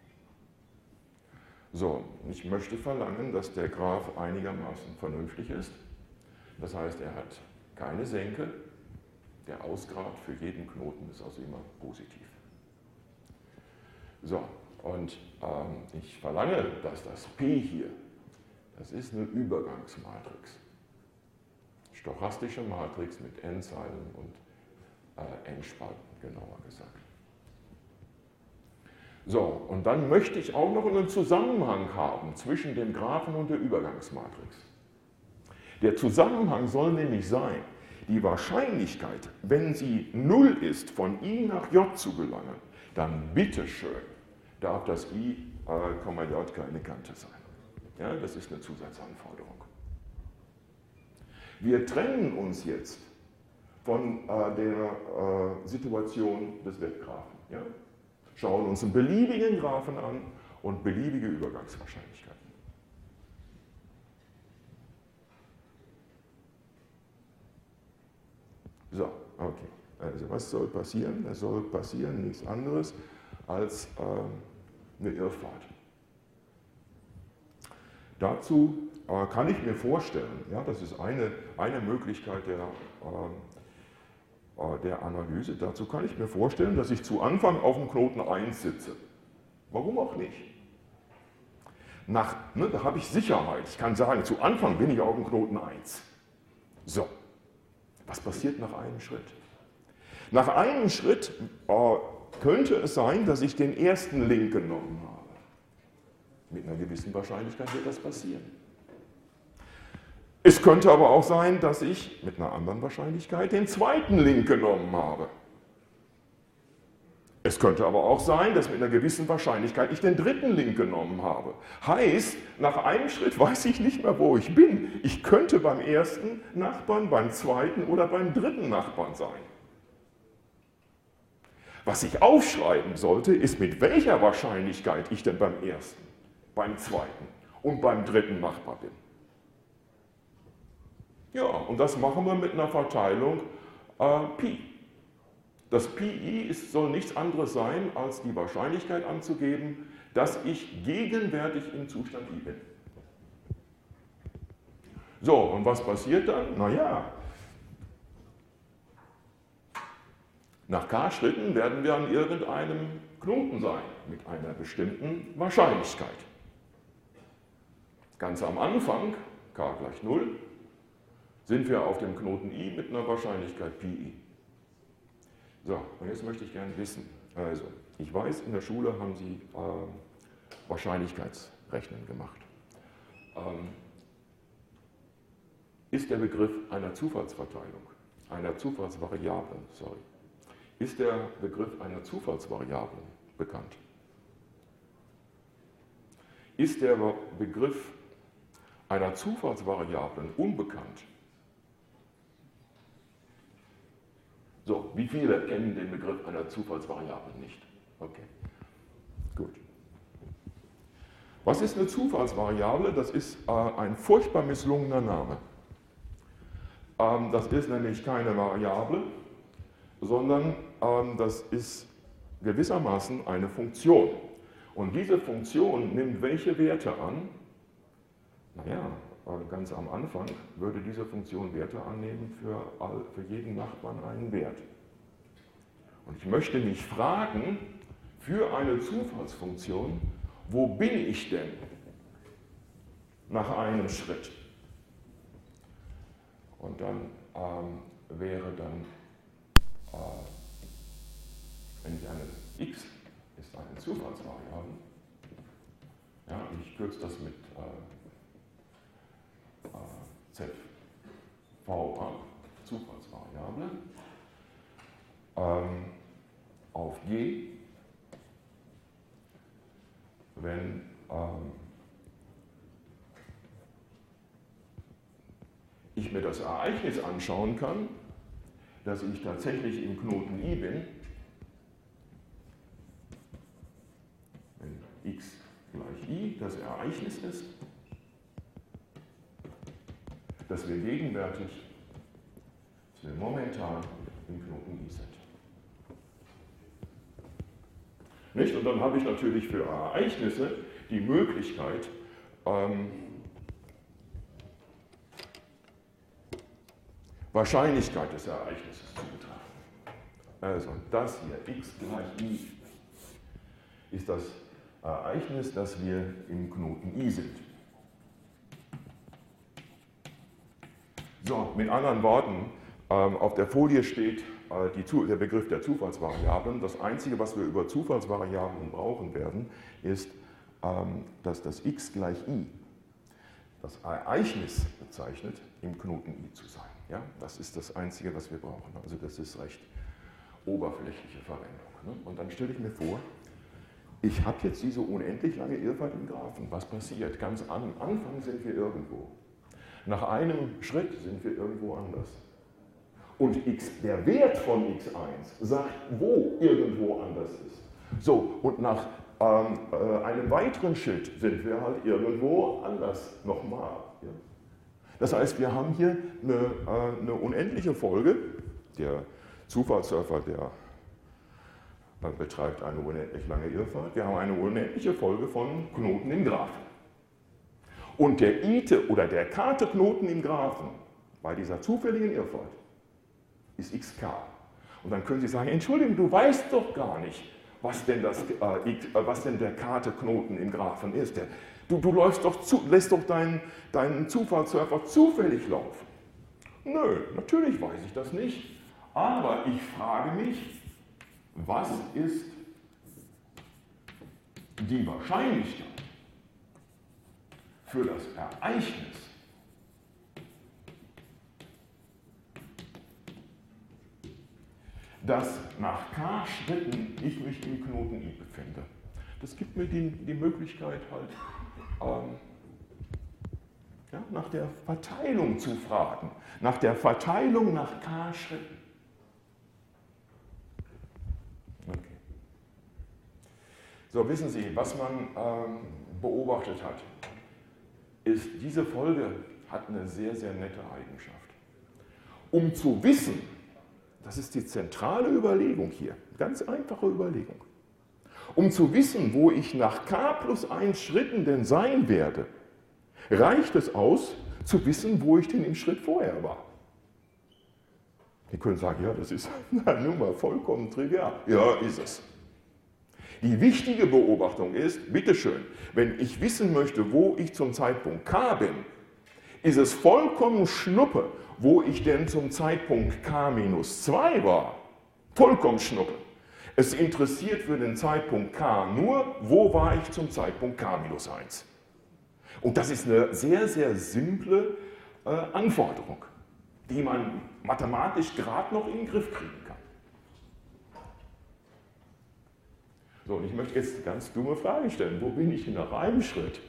So, ich möchte verlangen, dass der Graph einigermaßen vernünftig ist. Das heißt, er hat keine Senke. Der Ausgrad für jeden Knoten ist also immer positiv. So, und ich verlange, dass das P hier, das ist eine Übergangsmatrix. Stochastische Matrix mit n-Zeilen und n-Spalten, genauer gesagt. So, und dann möchte ich auch noch einen Zusammenhang haben zwischen dem Graphen und der Übergangsmatrix. Der Zusammenhang soll nämlich sein, die Wahrscheinlichkeit, wenn sie 0 ist, von I nach J zu gelangen, dann bitteschön darf das I, J keine Kante sein. Ja, das ist eine Zusatzanforderung. Wir trennen uns jetzt von der Situation des Webgraphen. Ja? Schauen uns einen beliebigen Graphen an und beliebige Übergangswahrscheinlichkeiten. So, okay. Also was soll passieren? Es soll passieren nichts anderes als eine Irrfahrt. Dazu kann ich mir vorstellen, ja, das ist eine Möglichkeit der Analyse, dazu kann ich mir vorstellen, dass ich zu Anfang auf dem Knoten 1 sitze. Warum auch nicht? Da habe ich Sicherheit. Ich kann sagen, zu Anfang bin ich auf dem Knoten 1. So, was passiert nach einem Schritt? Nach einem Schritt könnte es sein, dass ich den ersten Link genommen habe. Mit einer gewissen Wahrscheinlichkeit wird das passieren. Es könnte aber auch sein, dass ich mit einer anderen Wahrscheinlichkeit den zweiten Link genommen habe. Es könnte aber auch sein, dass mit einer gewissen Wahrscheinlichkeit ich den dritten Link genommen habe. Heißt, nach einem Schritt weiß ich nicht mehr, wo ich bin. Ich könnte beim ersten Nachbarn, beim zweiten oder beim dritten Nachbarn sein. Was ich aufschreiben sollte, ist, mit welcher Wahrscheinlichkeit ich denn beim ersten, beim zweiten und beim dritten Nachbar bin. Ja, und das machen wir mit einer Verteilung Pi. Das Pi soll nichts anderes sein, als die Wahrscheinlichkeit anzugeben, dass ich gegenwärtig im Zustand I bin. So, und was passiert dann? Naja, nach k Schritten werden wir an irgendeinem Knoten sein, mit einer bestimmten Wahrscheinlichkeit. Ganz am Anfang, k gleich 0, sind wir auf dem Knoten I mit einer Wahrscheinlichkeit Pi. So, und jetzt möchte ich gerne wissen, also, ich weiß, in der Schule haben Sie Wahrscheinlichkeitsrechnen gemacht. Ist der Begriff einer Zufallsverteilung, einer Zufallsvariablen, ist der Begriff einer Zufallsvariablen bekannt? Ist der Begriff einer Zufallsvariablen unbekannt? So, wie viele kennen den Begriff einer Zufallsvariable nicht? Okay, gut. Was ist eine Zufallsvariable? Das ist ein furchtbar misslungener Name. Das ist nämlich keine Variable, sondern das ist gewissermaßen eine Funktion. Und diese Funktion nimmt welche Werte an? Naja, ganz am Anfang würde diese Funktion Werte annehmen für jeden Nachbarn einen Wert. Und ich möchte mich fragen, für eine Zufallsfunktion, wo bin ich denn nach einem Schritt? Und dann wäre dann, wenn ich eine x ist eine Zufallsvariable, ja, ich kürze das mit ZV ab, Zufallsvariable, auf G, wenn ich mir das Ereignis anschauen kann, dass ich tatsächlich im Knoten I bin, wenn x gleich I das Ereignis ist, dass wir gegenwärtig, dass wir momentan im Knoten I sind. Nicht? Und dann habe ich natürlich für Ereignisse die Möglichkeit, Wahrscheinlichkeit des Ereignisses zu betrachten. Also das hier, x gleich I, ist das Ereignis, dass wir im Knoten I sind. So, mit anderen Worten, auf der Folie steht der Begriff der Zufallsvariablen. Das Einzige, was wir über Zufallsvariablen brauchen werden, ist, dass das x gleich I das Ereignis bezeichnet, im Knoten I zu sein. Ja? Das ist das Einzige, was wir brauchen. Also das ist recht oberflächliche Verwendung. Ne? Und dann stelle ich mir vor, ich habe jetzt diese unendlich lange Irrfahrt im Graphen. Was passiert? Ganz am Anfang sind wir irgendwo. Nach einem Schritt sind wir irgendwo anders. Und der Wert von x1 sagt, wo irgendwo anders ist. So, und nach einem weiteren Schritt sind wir halt irgendwo anders nochmal. Ja. Das heißt, wir haben hier eine unendliche Folge. Der Zufallssurfer, der betreibt eine unendlich lange Irrfahrt. Wir haben eine unendliche Folge von Knoten im Graphen. Und der ite oder der kate Knoten im Graphen bei dieser zufälligen Irrfahrt ist xk. Und dann können Sie sagen, Entschuldigung, du weißt doch gar nicht, was denn der kate Knoten im Graphen ist. Du lässt doch deinen Zufallssurfer zufällig laufen. Nö, natürlich weiß ich das nicht. Aber ich frage mich, was ist die Wahrscheinlichkeit für das Ereignis, dass nach k Schritten ich mich im Knoten I befinde. Das gibt mir die Möglichkeit halt ja, nach der Verteilung zu fragen, nach der Verteilung nach k Schritten. Okay. So, wissen Sie, was man beobachtet hat, ist, diese Folge hat eine sehr, sehr nette Eigenschaft. Um zu wissen, das ist die zentrale Überlegung hier, ganz einfache Überlegung, um zu wissen, wo ich nach k plus 1 Schritten denn sein werde, reicht es aus, zu wissen, wo ich denn im Schritt vorher war. Sie können sagen, ja, das ist nun mal vollkommen trivial. Ja, ist es. Die wichtige Beobachtung ist, bitteschön, wenn ich wissen möchte, wo ich zum Zeitpunkt k bin, ist es vollkommen schnuppe, wo ich denn zum Zeitpunkt k minus 2 war. Vollkommen schnuppe. Es interessiert für den Zeitpunkt k nur, wo war ich zum Zeitpunkt k minus 1. Und das ist eine sehr, sehr simple Anforderung, die man mathematisch gerade noch in den Griff kriegen kann. So, und ich möchte jetzt eine ganz dumme Frage stellen. Wo bin ich in nach einem Schritt?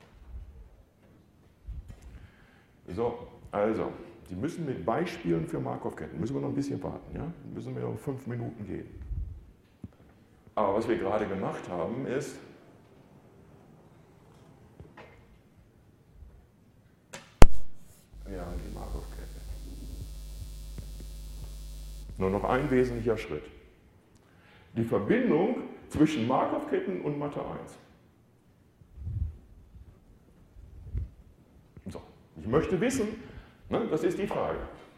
So, also, Sie müssen mit Beispielen für Markov-Ketten, müssen wir noch ein bisschen warten, ja? Müssen wir noch 5 Minuten gehen. Aber was wir gerade gemacht haben, ist, ja, die Markov-Kette. Nur noch ein wesentlicher Schritt. Die Verbindung zwischen Markov-Ketten und Mathe 1. So, ich möchte wissen, ne, das ist die Frage.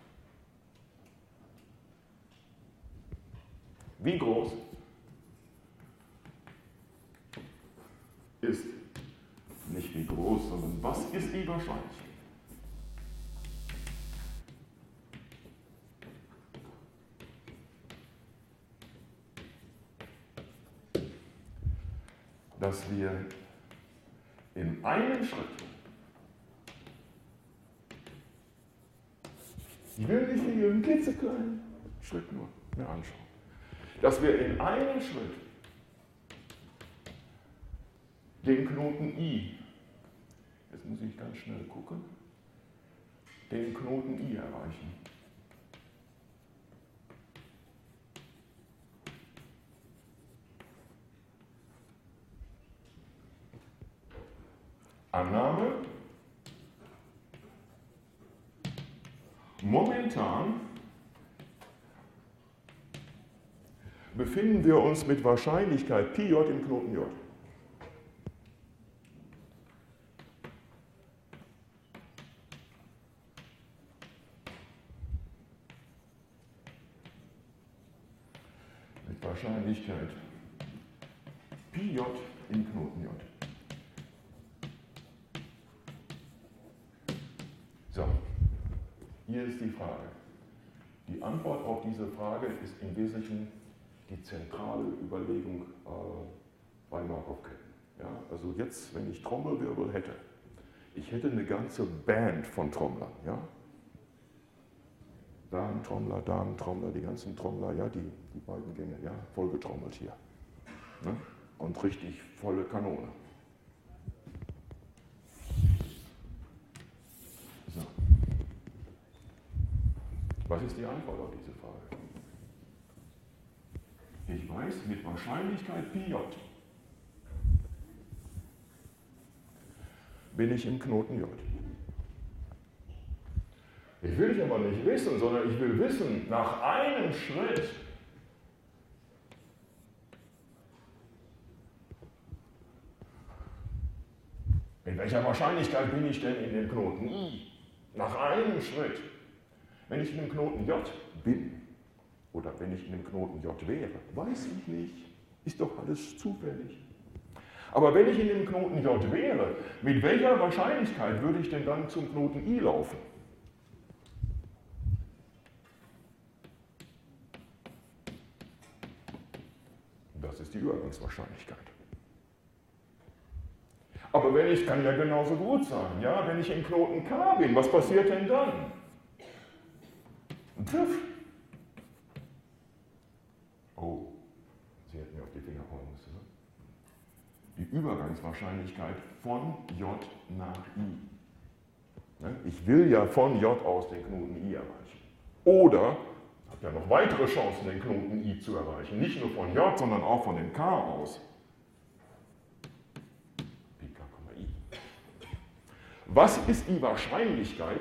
Wie groß ist, nicht wie groß, sondern was ist die Wahrscheinlichkeit? Dass wir in einem Schritt, ich will nicht hier einen klitzekleinen Schritt nur mir anschauen, dass wir in einem Schritt den Knoten I, jetzt muss ich ganz schnell gucken, den Knoten I erreichen. Annahme, momentan befinden wir uns mit Wahrscheinlichkeit Pi J im Knoten J. Mit Wahrscheinlichkeit Pi J im Knoten J. So, hier ist die Frage. Die Antwort auf diese Frage ist im Wesentlichen die zentrale Überlegung bei Markov-Ketten. Ja, also jetzt, wenn ich Trommelwirbel hätte, ich hätte eine ganze Band von Trommlern. Ja? Damen-Trommler, die ganzen Trommler, ja, die beiden Gänge, ja, voll getrommelt hier. Ne? Und richtig volle Kanone. So. Was ist die Antwort auf diese Frage? Ich weiß mit Wahrscheinlichkeit Pi J bin ich im Knoten J. Ich will dich aber nicht wissen, sondern ich will wissen, nach einem Schritt, in welcher Wahrscheinlichkeit bin ich denn in dem Knoten I? Nach einem Schritt. Wenn ich in dem Knoten J bin, oder wenn ich in dem Knoten J wäre, weiß ich nicht. Ist doch alles zufällig. Aber wenn ich in dem Knoten J wäre, mit welcher Wahrscheinlichkeit würde ich denn dann zum Knoten I laufen? Das ist die Übergangswahrscheinlichkeit. Aber wenn ich, kann ja genauso gut sein, ja, wenn ich im Knoten K bin, was passiert denn dann? Ein Pfiff. auf die Finger hauen muss. Ne? Die Übergangswahrscheinlichkeit von J nach I. Ne? Ich will ja von J aus den Knoten I erreichen. Oder habe ja noch weitere Chancen, den Knoten I zu erreichen. Nicht nur von J, sondern auch von dem K aus. Pk, I. Was ist die Wahrscheinlichkeit,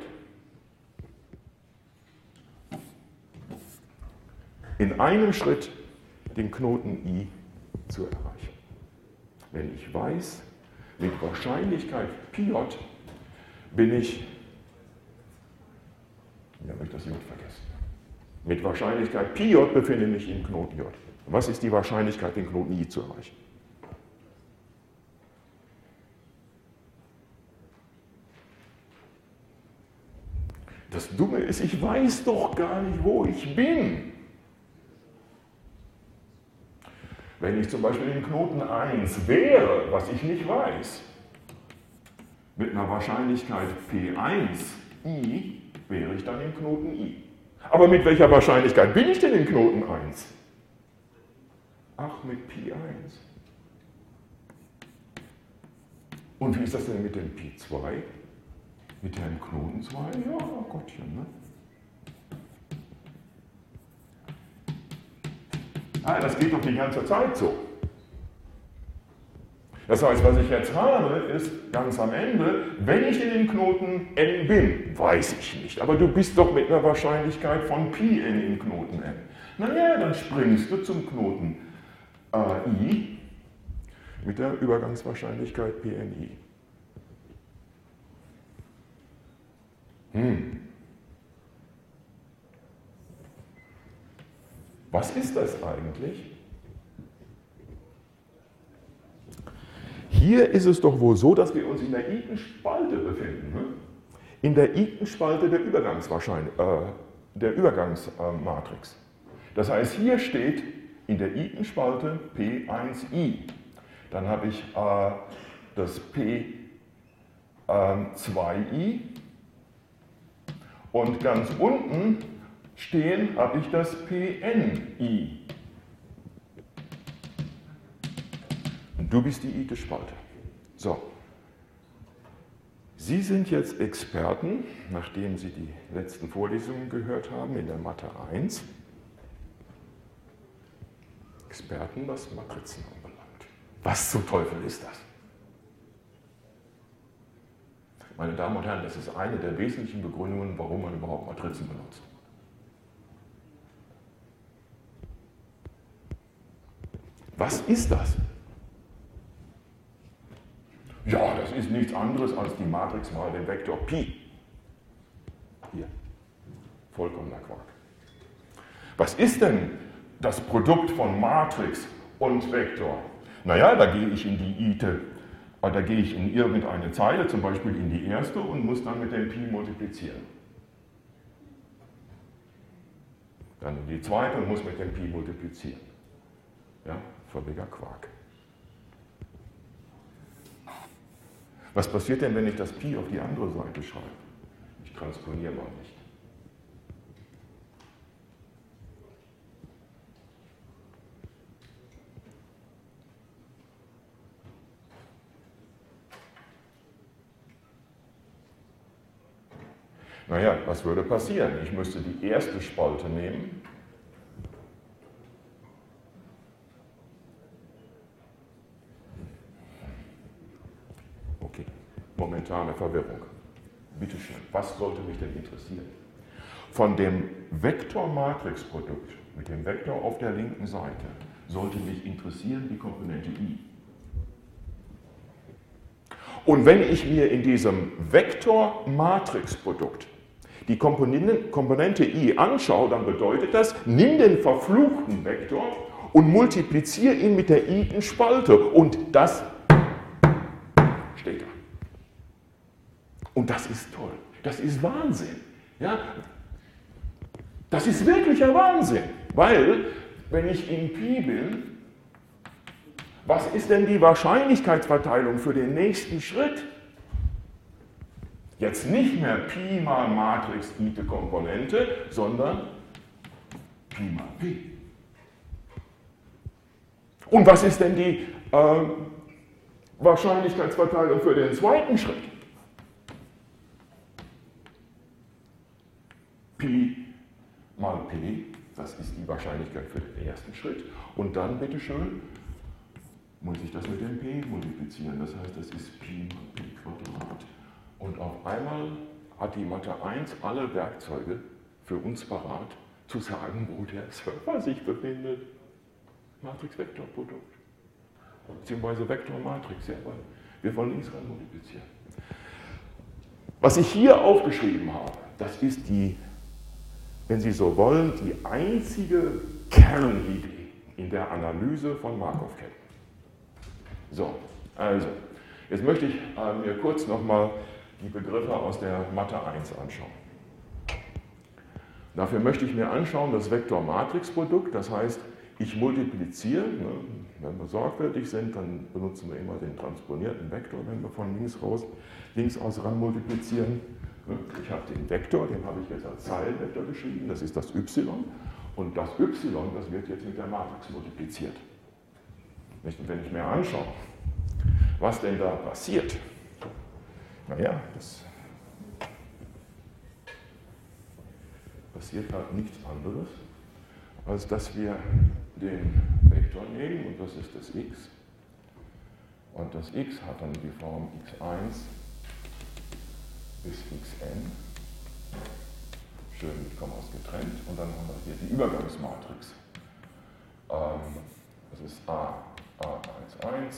in einem Schritt den Knoten I zu erreichen? Wenn ich weiß, mit Wahrscheinlichkeit Πj bin ich, ja, habe ich das J vergessen. Mit Wahrscheinlichkeit Πj befinde ich mich im Knoten J. Was ist die Wahrscheinlichkeit, den Knoten I zu erreichen? Das Dumme ist, ich weiß doch gar nicht, wo ich bin. Wenn ich zum Beispiel im Knoten 1 wäre, was ich nicht weiß, mit einer Wahrscheinlichkeit P1i wäre ich dann im Knoten I. Aber mit welcher Wahrscheinlichkeit bin ich denn im Knoten 1? Ach, mit P1. Und wie ist das denn mit dem P2? Mit dem Knoten 2? Ja, Gottchen, ne? Ah, das geht doch die ganze Zeit so. Das heißt, was ich jetzt habe, ist ganz am Ende, wenn ich in dem Knoten n bin, weiß ich nicht, aber du bist doch mit einer Wahrscheinlichkeit von Pn im Knoten n. Naja, dann springst du zum Knoten I mit der Übergangswahrscheinlichkeit Pni. Was ist das eigentlich? Hier ist es doch wohl so, dass wir uns in der i-Spalte befinden. Ne? In der i-Spalte der Übergangsmatrix. Das heißt, hier steht in der i-Spalte P1i. Dann habe ich das P2i und ganz unten stehen habe ich das PNI. Und du bist die i-Spalte. So. Sie sind jetzt Experten, nachdem Sie die letzten Vorlesungen gehört haben in der Mathe 1. Experten, was Matrizen anbelangt. Was zum Teufel ist das? Meine Damen und Herren, das ist eine der wesentlichen Begründungen, warum man überhaupt Matrizen benutzt. Was ist das? Ja, das ist nichts anderes als die Matrix mal den Vektor Pi. Hier, vollkommener Quark. Was ist denn das Produkt von Matrix und Vektor? Naja, da gehe ich in die i-te, da gehe ich in irgendeine Zeile, zum Beispiel in die erste, und muss dann mit dem Pi multiplizieren. Dann in die zweite und muss mit dem Pi multiplizieren. Ja, völliger Quark. Was passiert denn, wenn ich das Pi auf die andere Seite schreibe? Ich transponiere mal nicht. Naja, was würde passieren? Ich müsste die erste Spalte nehmen. Okay, momentane Verwirrung. Bitte schön, was sollte mich denn interessieren? Von dem Vektor-Matrix-Produkt mit dem Vektor auf der linken Seite sollte mich interessieren die Komponente i. Und wenn ich mir in diesem Vektor-Matrix-Produkt die Komponente i anschaue, dann bedeutet das, nimm den verfluchten Vektor und multipliziere ihn mit der i-Spalte. Und das steht da. Und das ist toll. Das ist Wahnsinn. Ja? Das ist wirklicher Wahnsinn. Weil, wenn ich in Pi bin, was ist denn die Wahrscheinlichkeitsverteilung für den nächsten Schritt? Jetzt nicht mehr Pi mal Matrix i-te Komponente, sondern Pi mal P. Und was ist denn die Wahrscheinlichkeitsverteilung für den zweiten Schritt? Pi mal P, das ist die Wahrscheinlichkeit für den ersten Schritt. Und dann, bitteschön, muss ich das mit dem P multiplizieren. Das heißt, das ist Pi mal P Quadrat. Und auf einmal hat die Mathe 1 alle Werkzeuge für uns parat, zu sagen, wo der Surfer sich befindet. Matrix-Vektor-Produkt. Beziehungsweise Vektor-Matrix, ja, weil wir wollen links ran multiplizieren. Was ich hier aufgeschrieben habe, das ist die, wenn Sie so wollen, die einzige Kernidee in der Analyse von Markov-Ketten. So, also, jetzt möchte ich mir kurz nochmal die Begriffe aus der Mathe 1 anschauen. Dafür möchte ich mir anschauen das Vektor-Matrix-Produkt, das heißt, ich multipliziere, ne, wenn wir sorgfältig sind, dann benutzen wir immer den transponierten Vektor, wenn wir von links aus ran multiplizieren. Ich habe den Vektor, den habe ich jetzt als Zeilenvektor geschrieben, das ist das y. Und das y, das wird jetzt mit der Matrix multipliziert. Und wenn ich mir anschaue, was denn da passiert, naja, das passiert halt nichts anderes, als dass wir den Vektor nehmen, und das ist das x. Und das x hat dann die Form x1 bis xn, schön mit Kommas getrennt, und dann haben wir hier die Übergangsmatrix. Das ist A11,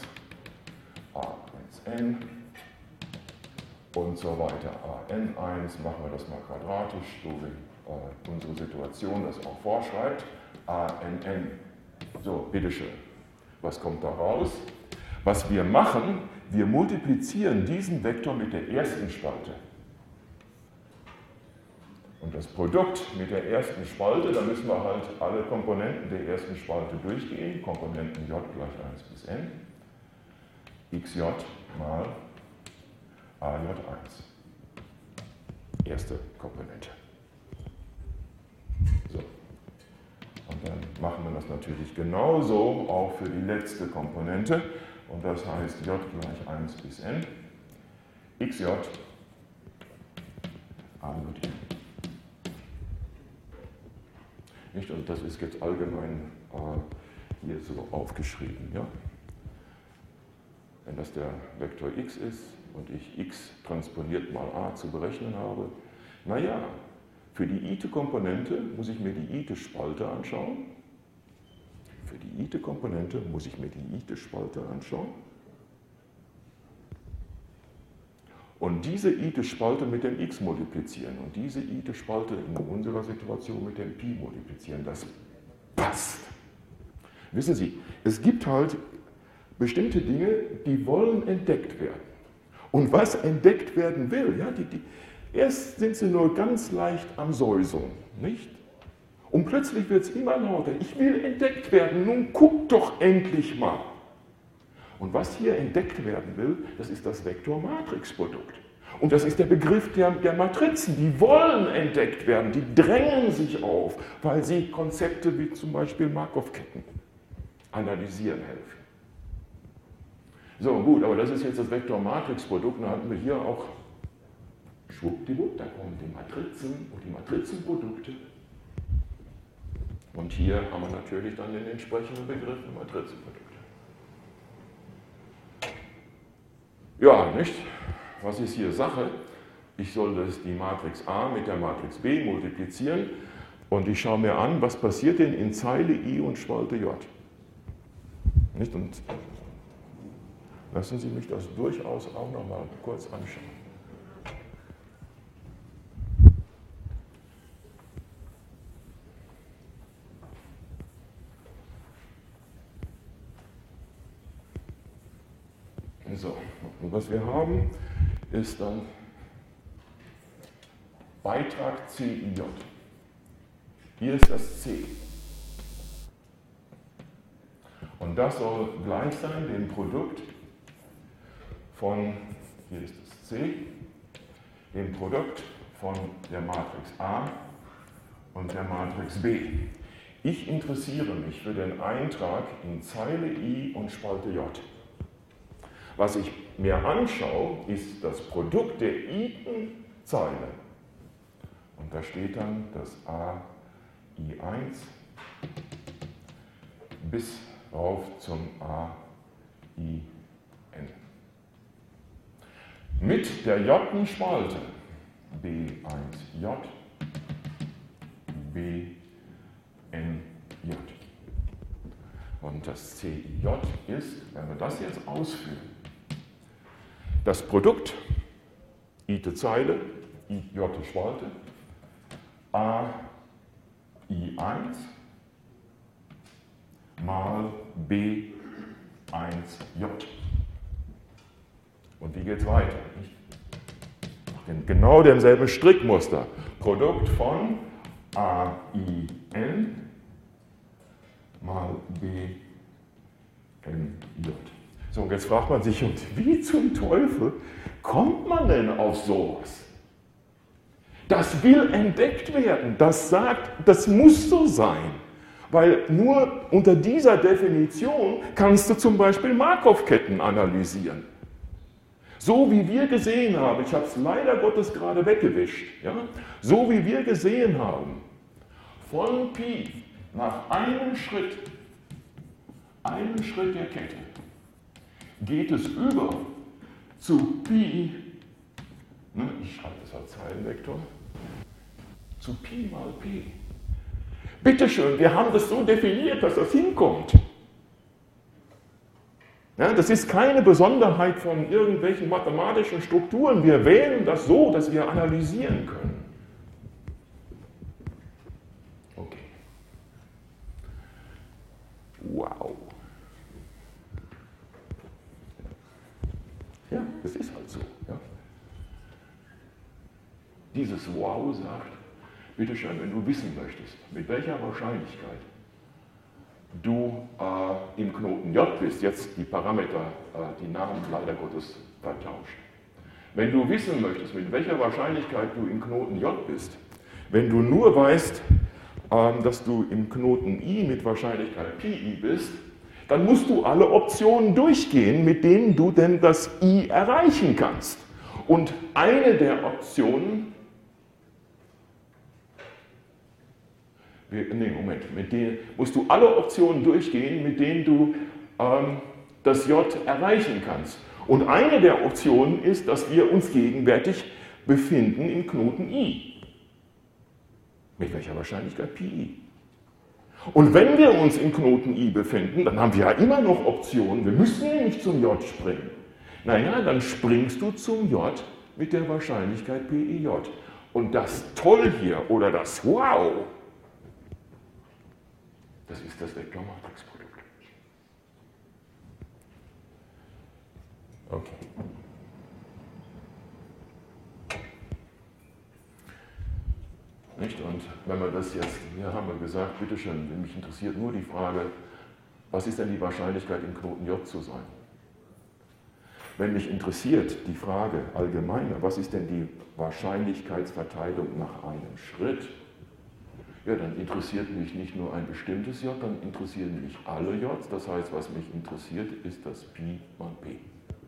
A1n und so weiter. AN1, machen wir das mal quadratisch, so wie unsere Situation das auch vorschreibt. ANN. So, bitteschön. Was kommt da raus? Was wir machen, wir multiplizieren diesen Vektor mit der ersten Spalte. Und das Produkt mit der ersten Spalte, da müssen wir halt alle Komponenten der ersten Spalte durchgehen. Komponenten j gleich 1 bis n. xj mal aj1. Erste Komponente. So. Und dann machen wir das natürlich genauso auch für die letzte Komponente. Und das heißt j gleich 1 bis n. xj aj. Nicht? Also das ist jetzt allgemein hier so aufgeschrieben. Ja? Wenn das der Vektor x ist und ich x transponiert mal a zu berechnen habe, naja, für die ite Komponente muss ich mir die ite Spalte anschauen. Für die ite Komponente muss ich mir die ite Spalte anschauen. Und diese ite Spalte mit dem x multiplizieren und diese ite Spalte in unserer Situation mit dem Pi multiplizieren. Das passt. Wissen Sie, es gibt halt bestimmte Dinge, die wollen entdeckt werden. Und was entdeckt werden will, ja, erst sind sie nur ganz leicht am Säuseln, nicht? Und plötzlich wird es immer lauter. Ich will entdeckt werden, nun guck doch endlich mal. Und was hier entdeckt werden will, das ist das Vektor-Matrix-Produkt. Und das ist der Begriff der Matrizen. Die wollen entdeckt werden, die drängen sich auf, weil sie Konzepte wie zum Beispiel Markov-Ketten analysieren helfen. So, gut, aber das ist jetzt das Vektor-Matrix-Produkt. Dann hatten wir hier auch schwuppdiwupp, da kommen die Matrizen und die Matrizenprodukte. Und hier haben wir natürlich dann den entsprechenden Begriff der Matrizenprodukte. Ja, nicht? Was ist hier Sache? Ich soll die Matrix A mit der Matrix B multiplizieren und ich schaue mir an, was passiert denn in Zeile I und Spalte J. Nicht? Und lassen Sie mich das durchaus auch noch mal kurz anschauen. So, und was wir haben, ist dann Beitrag CIJ. Hier ist das C. Und das soll gleich sein dem Produkt von, hier ist das C, dem Produkt von der Matrix A und der Matrix B. Ich interessiere mich für den Eintrag in Zeile I und Spalte J. Was ich mir anschaue, ist das Produkt der i-ten Zeile. Und da steht dann das AI1 bis rauf zum AIN. Mit der j-ten Spalte B1J, BNJ. Und das CIJ ist, wenn wir das jetzt ausführen, das Produkt i-te Zeile, j-te Spalte, AI1 mal B1J. Und wie geht es weiter? Genau demselben Strickmuster. Produkt von AIN mal BNJ. So, und jetzt fragt man sich, und wie zum Teufel kommt man denn auf sowas? Das will entdeckt werden, das sagt, das muss so sein. Weil nur unter dieser Definition kannst du zum Beispiel Markov-Ketten analysieren. So wie wir gesehen haben, ich habe es leider Gottes gerade weggewischt, ja? So wie wir gesehen haben, von Pi nach einem Schritt der Kette, geht es über zu Pi, ich schreibe das als Zeilenvektor, zu Pi mal P. Bitteschön, wir haben das so definiert, dass das hinkommt. Ja, das ist keine Besonderheit von irgendwelchen mathematischen Strukturen. Wir wählen das so, dass wir analysieren können. Okay. Wow. Ja, das ist halt so. Ja. Dieses Wow sagt, bitteschön, wenn du wissen möchtest, mit welcher Wahrscheinlichkeit du im Knoten J bist, jetzt die Parameter, die Namen leider Gottes vertauscht. Wenn du wissen möchtest, mit welcher Wahrscheinlichkeit du im Knoten J bist, wenn du nur weißt, dass du im Knoten I mit Wahrscheinlichkeit Pi bist, dann musst du alle Optionen durchgehen, mit denen du denn das I erreichen kannst. Und eine der Optionen, mit denen musst du alle Optionen durchgehen, mit denen du das J erreichen kannst. Und eine der Optionen ist, dass wir uns gegenwärtig befinden im Knoten I. Mit welcher Wahrscheinlichkeit Pi? Und wenn wir uns im Knoten I befinden, dann haben wir ja immer noch Optionen. Wir müssen ja nicht zum J springen. Naja, dann springst du zum J mit der Wahrscheinlichkeit PIJ. Und das Toll hier oder das Wow, das ist das Vektormatrixprodukt. Okay. Nicht? Und wenn wir das jetzt, hier haben wir gesagt, bitteschön, mich interessiert nur die Frage, was ist denn die Wahrscheinlichkeit im Knoten J zu sein? Wenn mich interessiert die Frage allgemeiner, was ist denn die Wahrscheinlichkeitsverteilung nach einem Schritt? Ja, dann interessiert mich nicht nur ein bestimmtes J, dann interessieren mich alle J's. Das heißt, was mich interessiert, ist das Pi mal P.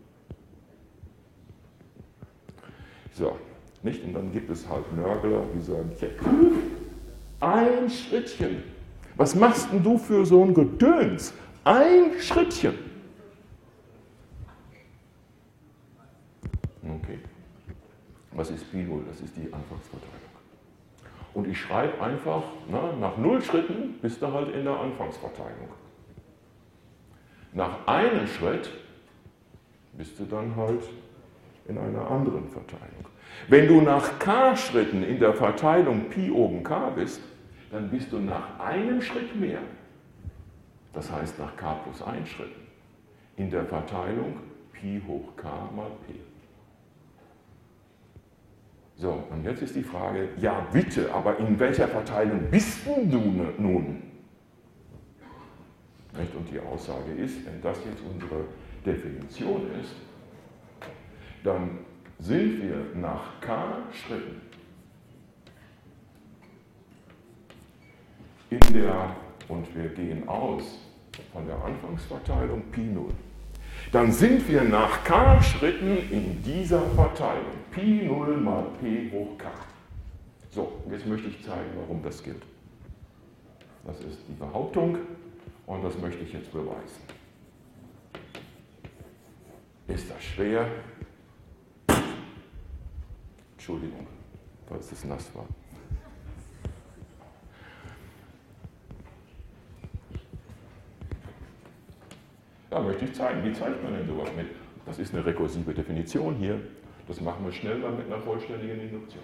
So, nicht? Und dann gibt es halt Nörgler, die sagen, ein Schrittchen. Was machst denn du für so ein Gedöns? Ein Schrittchen. Okay. Was ist Pi 0? Das ist die Anfangsverteilung. Und ich schreibe einfach, nach 0 Schritten bist du halt in der Anfangsverteilung. Nach einem Schritt bist du dann halt in einer anderen Verteilung. Wenn du nach k Schritten in der Verteilung Pi oben k bist, dann bist du nach einem Schritt mehr, das heißt nach k plus 1 Schritten, in der Verteilung Pi hoch k mal P. So, und jetzt ist die Frage, ja bitte, aber in welcher Verteilung bist denn du nun? Und die Aussage ist, wenn das jetzt unsere Definition ist, dann sind wir nach k Schritten in der und wir gehen aus von der Anfangsverteilung Pi0, dann sind wir nach k Schritten in dieser Verteilung. Pi0 mal p hoch k. So, jetzt möchte ich zeigen, warum das gilt. Das ist die Behauptung und das möchte ich jetzt beweisen. Ist das schwer? Entschuldigung, falls es nass war. Ja, möchte ich zeigen. Wie zeigt man denn sowas mit? Das ist eine rekursive Definition hier. Das machen wir schnell mal mit einer vollständigen Induktion.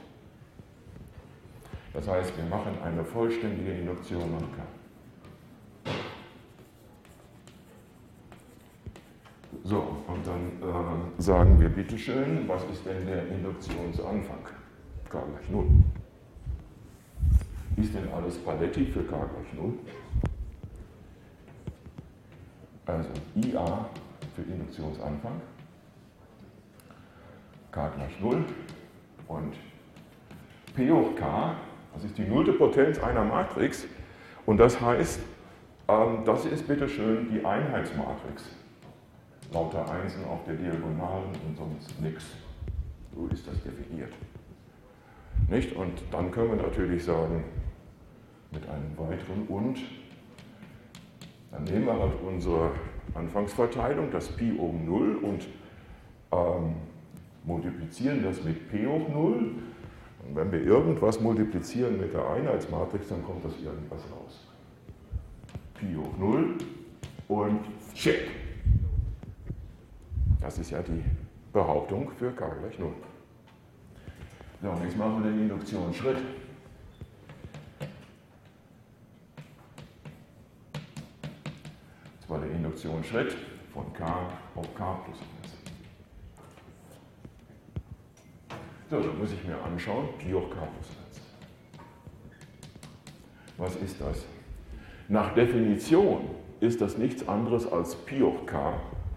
Das heißt, wir machen eine vollständige Induktion an K. So, und dann sagen wir bitteschön, was ist denn der Induktionsanfang? K gleich 0. Ist denn alles Paletti für K gleich 0? Also IA für Induktionsanfang, K gleich 0 und P hoch K, das ist die nullte Potenz einer Matrix und das heißt, das ist bitteschön die Einheitsmatrix. Lauter Einsen auf der Diagonalen und sonst nichts. So ist das definiert. Nicht? Und dann können wir natürlich sagen, mit einem weiteren und, dann nehmen wir halt unsere Anfangsverteilung, das Pi oben 0 und multiplizieren das mit P hoch 0. Und wenn wir irgendwas multiplizieren mit der Einheitsmatrix, dann kommt das irgendwas raus. Pi hoch 0 und check. Das ist ja die Behauptung für K gleich 0. So, und jetzt machen wir den Induktionsschritt. Das war der Induktionsschritt von K auf K plus 1. So, dann muss ich mir anschauen, Pi hoch K plus 1. Was ist das? Nach Definition ist das nichts anderes als Pi hoch K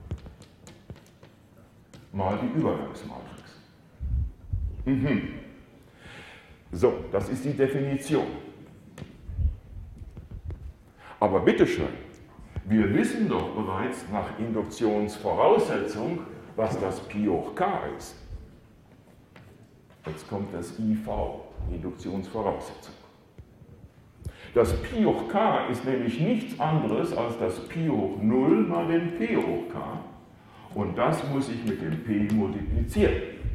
mal die Übergangsmatrix. So, das ist die Definition. Aber bitteschön, wir wissen doch bereits nach Induktionsvoraussetzung, was das Pi hoch K ist. Jetzt kommt das IV, Induktionsvoraussetzung. Das Pi hoch K ist nämlich nichts anderes als das Pi hoch 0 mal den P hoch K. Und das muss ich mit dem P multiplizieren.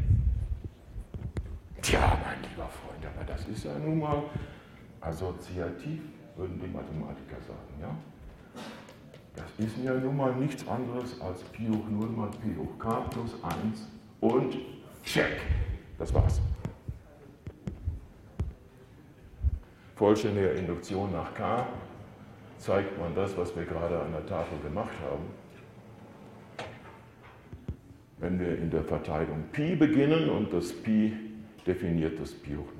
Tja, mein lieber Freund, aber das ist ja nun mal assoziativ, würden die Mathematiker sagen, ja? Das ist ja nun mal nichts anderes als Pi hoch 0 mal P hoch K plus 1 und check. Das war's. Vollständige Induktion nach K zeigt man das, was wir gerade an der Tafel gemacht haben. Wenn wir in der Verteilung Pi beginnen und das Pi definiert das Pi hoch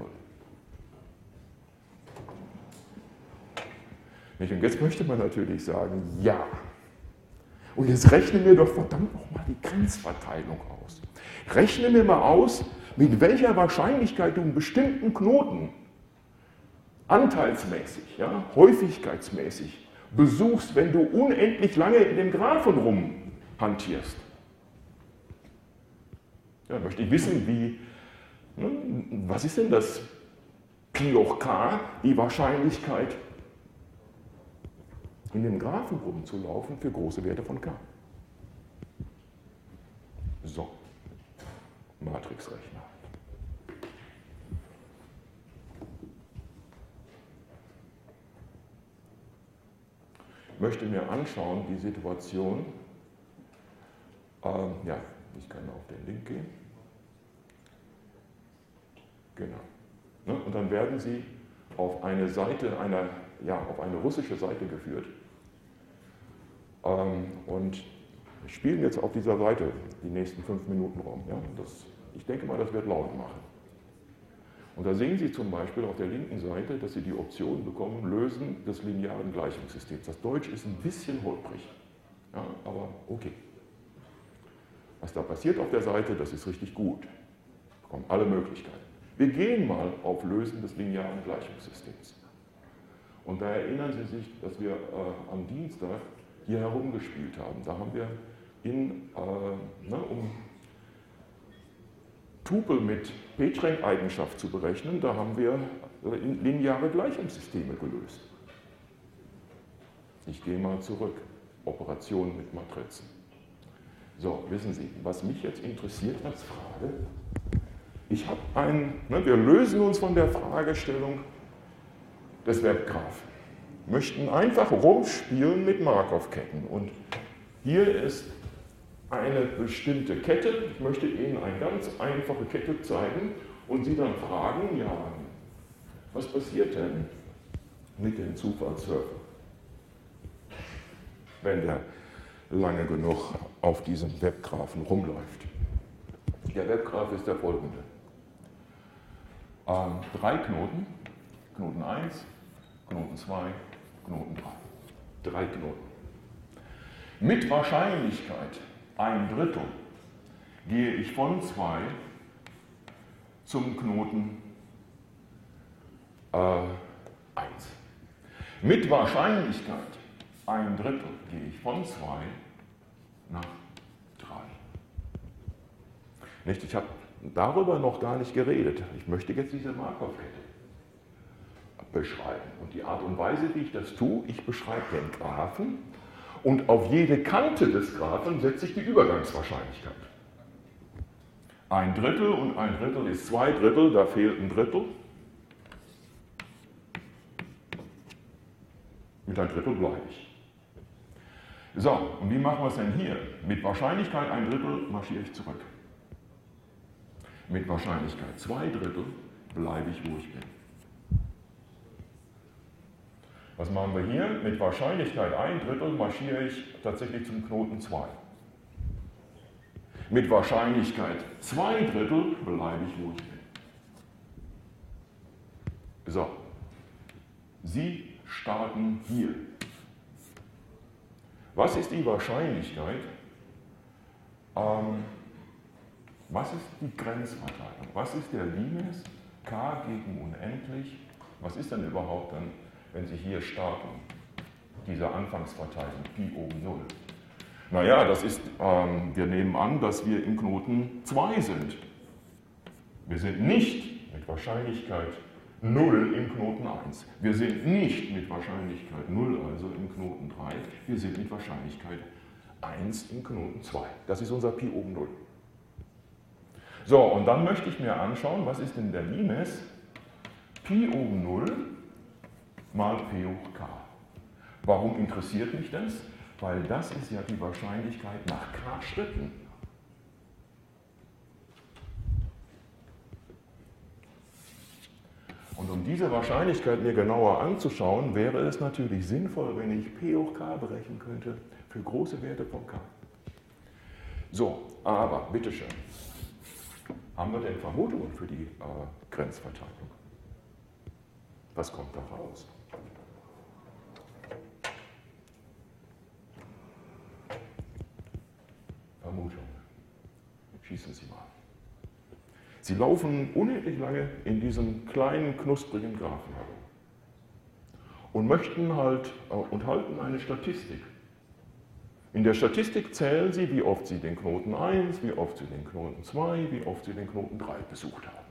0. Und jetzt möchte man natürlich sagen, ja. Und jetzt rechnen wir doch verdammt nochmal die Grenzverteilung aus. Rechne mir mal aus, mit welcher Wahrscheinlichkeit du einen bestimmten Knoten anteilsmäßig, ja, häufigkeitsmäßig besuchst, wenn du unendlich lange in dem Graphen rumhantierst. Ja, möchte ich wissen, wie, was ist denn das Pi hoch K, die Wahrscheinlichkeit, in dem Graphen rumzulaufen für große Werte von K. So, Matrixrechner. Ich möchte mir anschauen, die Situation, ja, ich kann auf den Link gehen. Genau. Und dann werden Sie auf eine Seite, auf eine russische Seite geführt. Und spielen jetzt auf dieser Seite die nächsten 5 Minuten rum. Ja? Ich denke mal, das wird laut machen. Und da sehen Sie zum Beispiel auf der linken Seite, dass Sie die Option bekommen, Lösen des linearen Gleichungssystems. Das Deutsch ist ein bisschen holprig, ja, aber okay. Was da passiert auf der Seite, das ist richtig gut. Wir bekommen alle Möglichkeiten. Wir gehen mal auf Lösen des linearen Gleichungssystems. Und da erinnern Sie sich, dass wir am Dienstag hier herumgespielt haben. Da haben wir um Tupel mit PageRank-Eigenschaft zu berechnen, da haben wir lineare Gleichungssysteme gelöst. Ich gehe mal zurück. Operationen mit Matrizen. So, wissen Sie, was mich jetzt interessiert als Frage, wir lösen uns von der Fragestellung des Webgraphen, möchten einfach rumspielen mit Markov-Ketten. Und hier ist eine bestimmte Kette, ich möchte Ihnen eine ganz einfache Kette zeigen und Sie dann fragen, ja, was passiert denn mit dem Zufallssurfer, wenn der lange genug auf diesem Webgraphen rumläuft. Der Webgraph ist der folgende. 3 Knoten, Knoten 1, Knoten 2, Knoten 3. 3 Knoten. Mit Wahrscheinlichkeit 1/3 gehe ich von 2 zum Knoten 1. Mit Wahrscheinlichkeit 1/3 gehe ich von 2 nach 3. Nicht? Ich habe darüber noch gar nicht geredet. Ich möchte jetzt diese Markov-Kette beschreiben. Und die Art und Weise, wie ich das tue, ich beschreibe den Graphen und auf jede Kante des Graphen setze ich die Übergangswahrscheinlichkeit. 1/3 und 1/3 ist 2/3, da fehlt 1/3. Mit 1/3 bleibe ich. So, und wie machen wir es denn hier? Mit Wahrscheinlichkeit 1/3 marschiere ich zurück. Mit Wahrscheinlichkeit 2/3 bleibe ich, wo ich bin. Was machen wir hier? Mit Wahrscheinlichkeit 1/3 marschiere ich tatsächlich zum Knoten 2. Mit Wahrscheinlichkeit 2/3 bleibe ich, wo ich bin. So, Sie starten hier. Was ist die Wahrscheinlichkeit? Was ist die Grenzverteilung? Was ist der Limes? K gegen unendlich. Was ist denn überhaupt dann, wenn Sie hier starten? Diese Anfangsverteilung, Pi oben 0. Naja, das ist, wir nehmen an, dass wir im Knoten 2 sind. Wir sind nicht mit Wahrscheinlichkeit 0 im Knoten 1. Wir sind nicht mit Wahrscheinlichkeit 0, also im Knoten 3. Wir sind mit Wahrscheinlichkeit 1 im Knoten 2. Das ist unser Pi oben 0. So, und dann möchte ich mir anschauen, was ist denn der Limes? Pi oben 0 mal P hoch k. Warum interessiert mich das? Weil das ist ja die Wahrscheinlichkeit nach k Schritten. Und um diese Wahrscheinlichkeit mir genauer anzuschauen, wäre es natürlich sinnvoll, wenn ich P hoch k berechnen könnte für große Werte von k. So, aber bitteschön, haben wir denn Vermutungen für die Grenzverteilung? Was kommt da raus? Vermutung. Schießen Sie mal. Sie laufen unendlich lange in diesem kleinen, knusprigen Graphen herum und möchten und halten eine Statistik. In der Statistik zählen Sie, wie oft Sie den Knoten 1, wie oft Sie den Knoten 2, wie oft Sie den Knoten 3 besucht haben.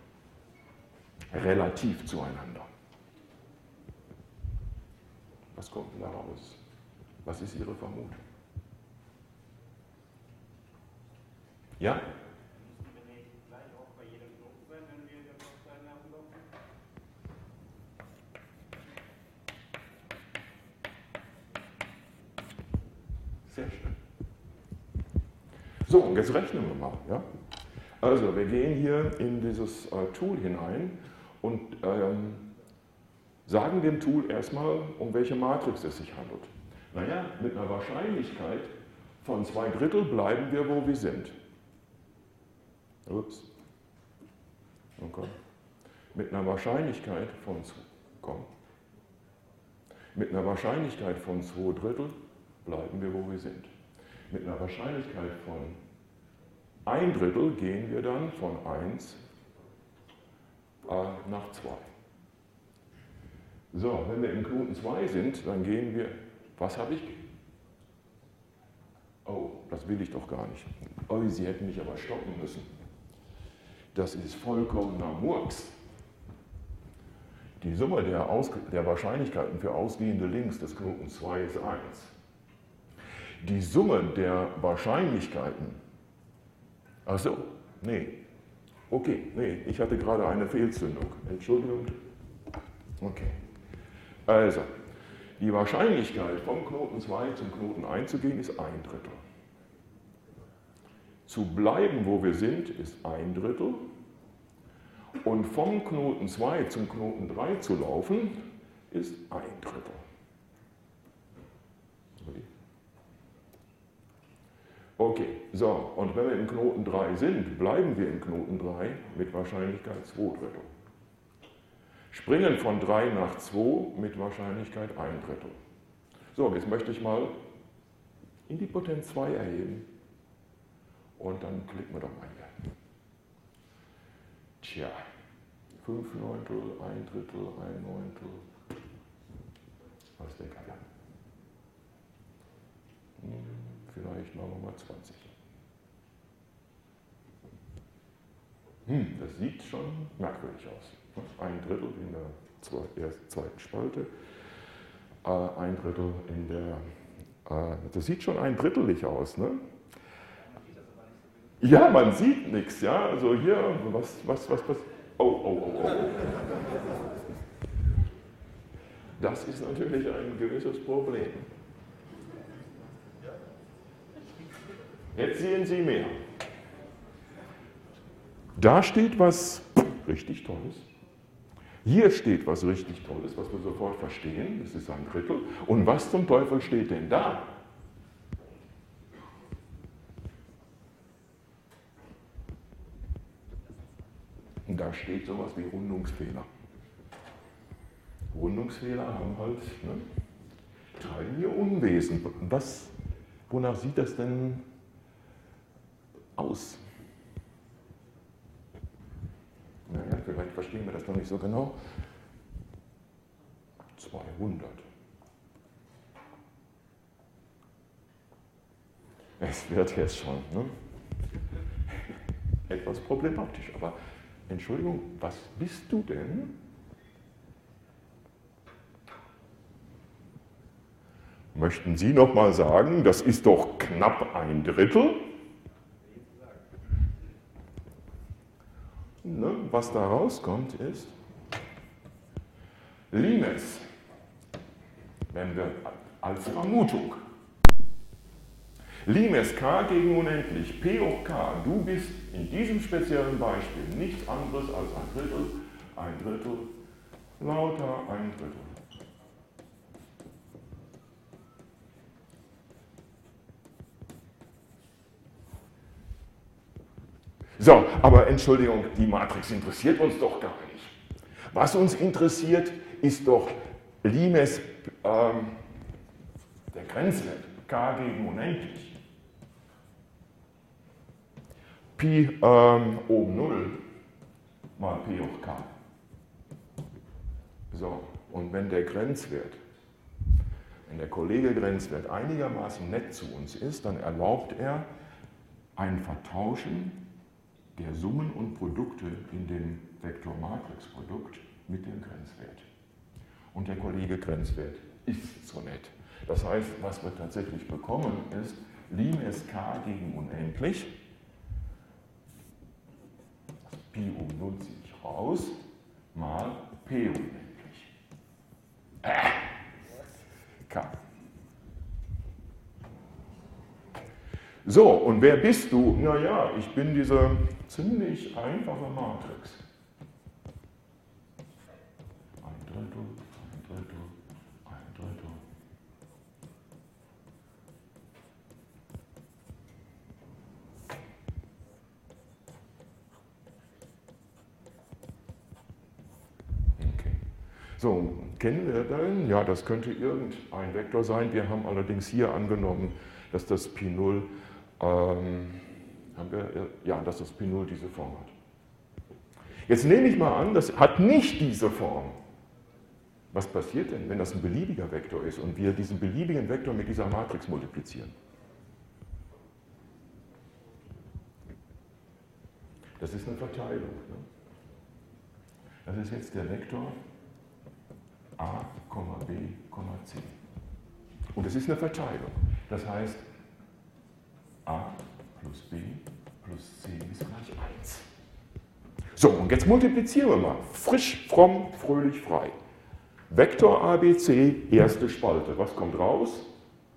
Relativ zueinander. Was kommt denn da raus? Was ist Ihre Vermutung? Ja? Sehr schön. So, und jetzt rechnen wir mal. Ja? Also, wir gehen hier in dieses Tool hinein und sagen dem Tool erstmal, um welche Matrix es sich handelt. Naja, mit einer Wahrscheinlichkeit von 2/3 bleiben wir, wo wir sind. Ups. Okay. Mit einer Wahrscheinlichkeit von 2/3 bleiben wir, wo wir sind. Mit einer Wahrscheinlichkeit von 1/3 gehen wir dann von 1 nach 2. So, wenn wir im Knoten 2 sind, dann gehen wir, was habe ich? Oh, das will ich doch gar nicht. Oh, Sie hätten mich aber stoppen müssen. Das ist vollkommener Murks. Die Summe der Wahrscheinlichkeiten für ausgehende Links des Knotens 2 ist 1. Die Summe der Wahrscheinlichkeiten, ach so, nee, okay, nee, ich hatte gerade eine Fehlzündung, Entschuldigung. Okay, also, die Wahrscheinlichkeit vom Knoten 2 zum Knoten 1 zu gehen ist 1/3. Zu bleiben, wo wir sind, ist 1/3. Und vom Knoten 2 zum Knoten 3 zu laufen, ist 1/3. Okay, so, und wenn wir im Knoten 3 sind, bleiben wir im Knoten 3 mit Wahrscheinlichkeit 2/3. Springen von 3 nach 2 mit Wahrscheinlichkeit 1/3. So, jetzt möchte ich mal in die Potenz 2 erheben. Und dann klicken wir doch mal hier. Tja, 5/9, 1/3, 1/9. Was denkt ihr? Vielleicht machen wir mal 20. Das sieht schon merkwürdig aus. 1/3 in der zweiten Spalte, 1/3 in der. Das sieht schon 1/3 aus, ne? Ja, man sieht nichts, ja. Also hier, was. Oh. Das ist natürlich ein gewisses Problem. Jetzt sehen Sie mehr. Da steht was richtig Tolles. Hier steht was richtig Tolles, was wir sofort verstehen. Das ist 1/3. Und was zum Teufel steht denn da? Und da steht sowas wie Rundungsfehler. Rundungsfehler haben halt, ne, treiben hier Unwesen. Wonach sieht das denn aus? Naja, vielleicht verstehen wir das noch nicht so genau. 200. Es wird jetzt schon, ne? Etwas problematisch, aber Entschuldigung, was bist du denn? Möchten Sie noch mal sagen, das ist doch knapp 1/3? Ne, was da rauskommt ist Limes, wenn wir als Vermutung. Limes k gegen unendlich, p hoch k, du bist in diesem speziellen Beispiel nichts anderes als 1/3, lauter 1/3. So, aber Entschuldigung, die Matrix interessiert uns doch gar nicht. Was uns interessiert, ist doch Limes, der Grenzwert, k gegen unendlich. Pi oben 0 mal p hoch k. So, und wenn der Grenzwert, wenn der Kollege Grenzwert einigermaßen nett zu uns ist, dann erlaubt er ein Vertauschen der Summen und Produkte in dem Vektor-Matrix-Produkt mit dem Grenzwert. Und der Kollege Grenzwert ist so nett. Das heißt, was wir tatsächlich bekommen, ist Limes k gegen unendlich. Pi um 0 ziehe ich raus, mal p unendlich. K. So, und wer bist du? Naja, ich bin diese ziemlich einfache Matrix. 1/3, 1/3, 1/3. Okay. So, kennen wir den? Ja, das könnte irgendein Vektor sein. Wir haben allerdings hier angenommen, dass das Pi0 dass das Pi0 diese Form hat. Jetzt nehme ich mal an, das hat nicht diese Form. Was passiert denn, wenn das ein beliebiger Vektor ist und wir diesen beliebigen Vektor mit dieser Matrix multiplizieren? Das ist eine Verteilung. Ne? Das ist jetzt der Vektor a, b, c. Und es ist eine Verteilung. Das heißt, a plus b plus c ist gleich 1. So, und jetzt multiplizieren wir mal. Frisch, fromm, fröhlich, frei. Vektor ABC, erste Spalte. Was kommt raus?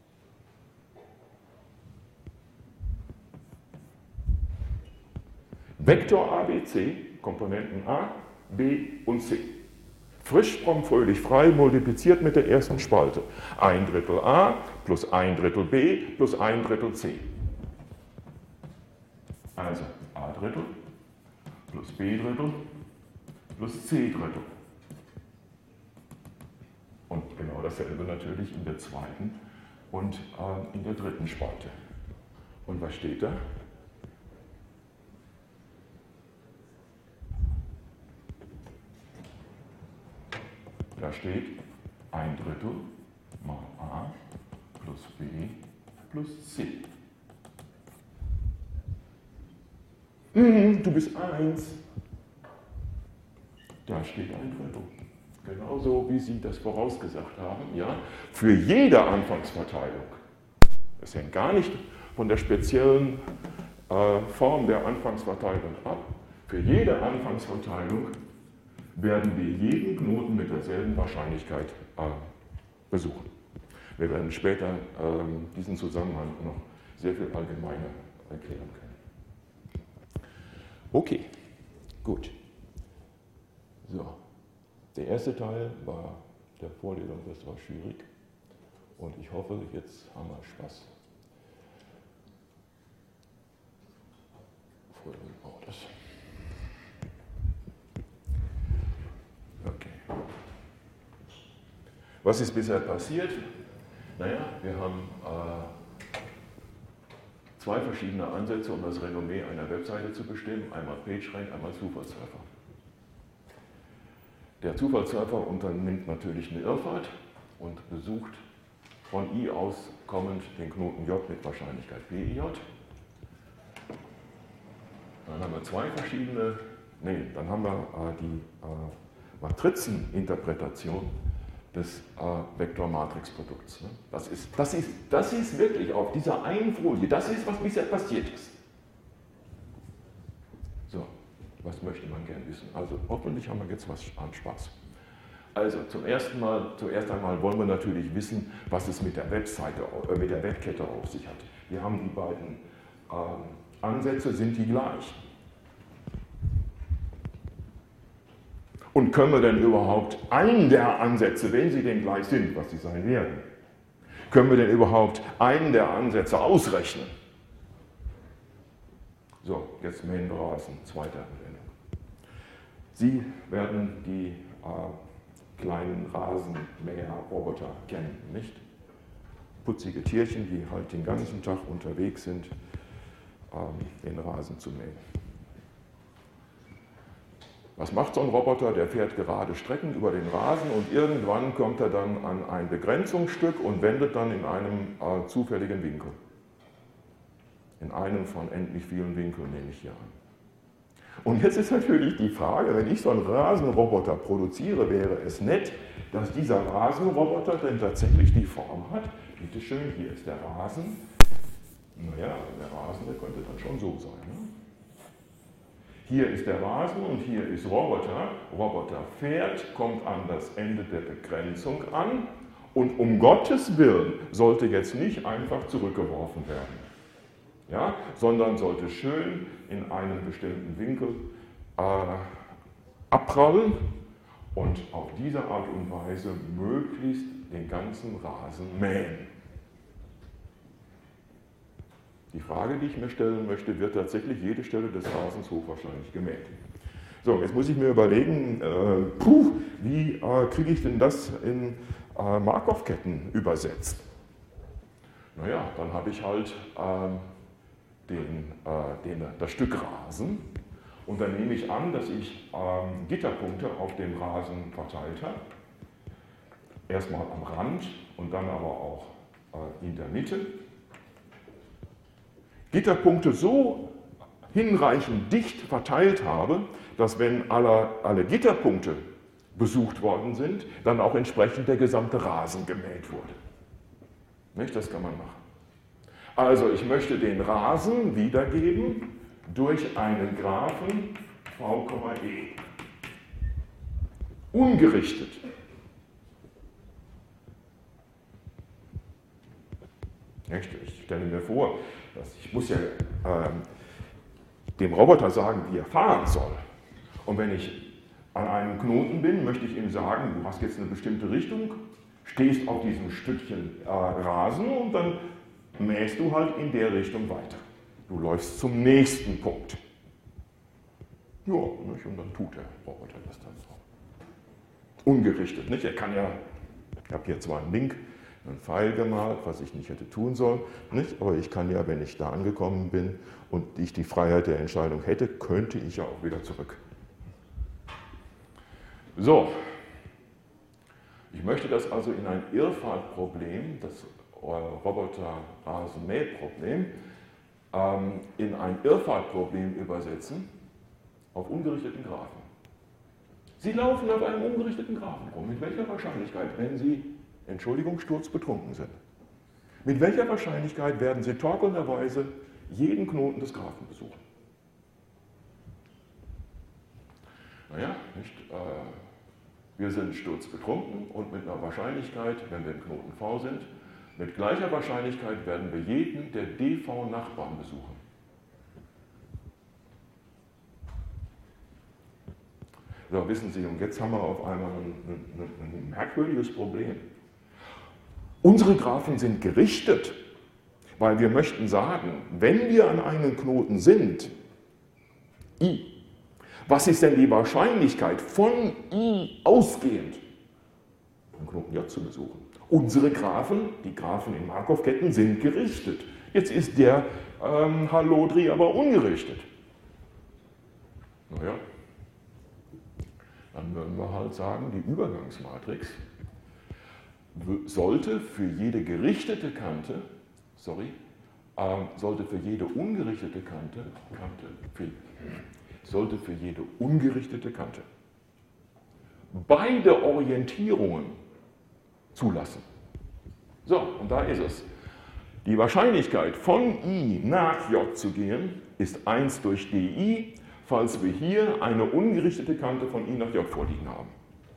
Vektor ABC, Komponenten a, b und c. Frisch, fromm, fröhlich, frei, multipliziert mit der ersten Spalte. 1/3 a plus 1/3 b plus 1/3 c. Also a/3 plus b/3 plus c/3. Und genau dasselbe natürlich in der zweiten und in der dritten Spalte. Und was steht da? Da steht 1/3 mal a plus b plus c. Du bist 1. Da steht 1/3. Genauso wie Sie das vorausgesagt haben. Ja? Für jede Anfangsverteilung. Das hängt gar nicht von der speziellen Form der Anfangsverteilung ab. Für jede Anfangsverteilung werden wir jeden Knoten mit derselben Wahrscheinlichkeit besuchen. Wir werden später diesen Zusammenhang noch sehr viel allgemeiner erklären können. Okay, gut. So, der erste Teil war der Vorlesung, das war schwierig und ich hoffe, jetzt haben wir Spaß. Okay. Was ist bisher passiert? Naja, wir haben zwei verschiedene Ansätze, um das Renommee einer Webseite zu bestimmen. Einmal PageRank, einmal Zufallstreffer. Der Zufallstreffer unternimmt natürlich eine Irrfahrt und besucht von I aus kommend den Knoten J mit Wahrscheinlichkeit PIJ. Dann haben wir zwei verschiedene, dann haben wir die Matrizeninterpretation des Vektor-Matrix-Produkts. Das ist wirklich auf dieser einen Folie, das ist, was bisher passiert ist. So, was möchte man gern wissen? Also hoffentlich haben wir jetzt was an Spaß. Also zuerst einmal wollen wir natürlich wissen, was es mit der Webseite, mit der Webkette auf sich hat. Wir haben die beiden Ansätze, sind die gleich? Und können wir denn überhaupt einen der Ansätze, wenn sie denn gleich sind, was sie sein werden, können wir denn überhaupt einen der Ansätze ausrechnen? So, jetzt mähen wir Rasen, zweite Anwendung. Sie werden die kleinen Rasenmäher-Roboter kennen, nicht? Putzige Tierchen, die halt den ganzen Tag unterwegs sind, den Rasen zu mähen. Was macht so ein Roboter? Der fährt gerade Strecken über den Rasen und irgendwann kommt er dann an ein Begrenzungsstück und wendet dann in einem zufälligen Winkel. In einem von endlich vielen Winkeln, nehme ich hier an. Und jetzt ist natürlich die Frage, wenn ich so einen Rasenroboter produziere, wäre es nett, dass dieser Rasenroboter denn tatsächlich die Form hat. Bitte schön, hier ist der Rasen. Naja, der Rasen, der könnte dann schon so sein. Ne? Hier ist der Rasen und hier ist Roboter. Roboter fährt, kommt an das Ende der Begrenzung an und um Gottes Willen sollte jetzt nicht einfach zurückgeworfen werden, ja, sondern sollte schön in einem bestimmten Winkel abprallen und auf diese Art und Weise möglichst den ganzen Rasen mähen. Die Frage, die ich mir stellen möchte, wird tatsächlich jede Stelle des Rasens hochwahrscheinlich gemäht. So, jetzt muss ich mir überlegen, wie kriege ich denn das in Markov-Ketten übersetzt? Naja, dann habe ich halt das Stück Rasen und dann nehme ich an, dass ich Gitterpunkte auf dem Rasen verteilt habe. erstmal am Rand und dann aber auch in der Mitte, Gitterpunkte so hinreichend dicht verteilt habe, dass wenn alle Gitterpunkte besucht worden sind, dann auch entsprechend der gesamte Rasen gemäht wurde. Nicht? Das kann man machen. Also ich möchte den Rasen wiedergeben durch einen Graphen v,e. Ungerichtet. Ich stelle mir vor, ich muss ja dem Roboter sagen, wie er fahren soll. Und wenn ich an einem Knoten bin, möchte ich ihm sagen, du hast jetzt eine bestimmte Richtung, stehst auf diesem Stückchen Rasen und dann mähst du halt in der Richtung weiter. Du läufst zum nächsten Punkt. Ja, nicht? Und dann tut der Roboter das dann so. Ungerichtet, nicht? Er kann ja, ich habe hier zwar einen Link, einen Pfeil gemalt, was ich nicht hätte tun sollen, nicht? Aber ich kann ja, wenn ich da angekommen bin und ich die Freiheit der Entscheidung hätte, könnte ich ja auch wieder zurück. So, ich möchte das also in ein Irrfahrtproblem, das Roboter-Rasenmähproblem, in ein Irrfahrtproblem übersetzen auf ungerichteten Graphen. Sie laufen auf einem ungerichteten Graphen rum. Mit welcher Wahrscheinlichkeit, wenn Sie, Entschuldigung, sturzbetrunken sind? Mit welcher Wahrscheinlichkeit werden Sie torkelnderweise jeden Knoten des Graphen besuchen? Naja, nicht? Wir sind sturzbetrunken und mit einer Wahrscheinlichkeit, wenn wir im Knoten V sind, mit gleicher Wahrscheinlichkeit werden wir jeden der DV-Nachbarn besuchen. So, wissen Sie, und jetzt haben wir auf einmal ein merkwürdiges Problem. Unsere Graphen sind gerichtet, weil wir möchten sagen, wenn wir an einem Knoten sind, I, was ist denn die Wahrscheinlichkeit von I ausgehend, den Knoten J zu besuchen? Unsere Graphen, die Graphen in Markov-Ketten, sind gerichtet. Jetzt ist der Halodri aber ungerichtet. Naja, dann würden wir halt sagen, die Übergangsmatrix sollte für jede gerichtete Kante, sollte für jede ungerichtete Kante, sollte für jede ungerichtete Kante beide Orientierungen zulassen. So, und da ist es. Die Wahrscheinlichkeit von I nach J zu gehen ist 1 durch dI, falls wir hier eine ungerichtete Kante von I nach J vorliegen haben.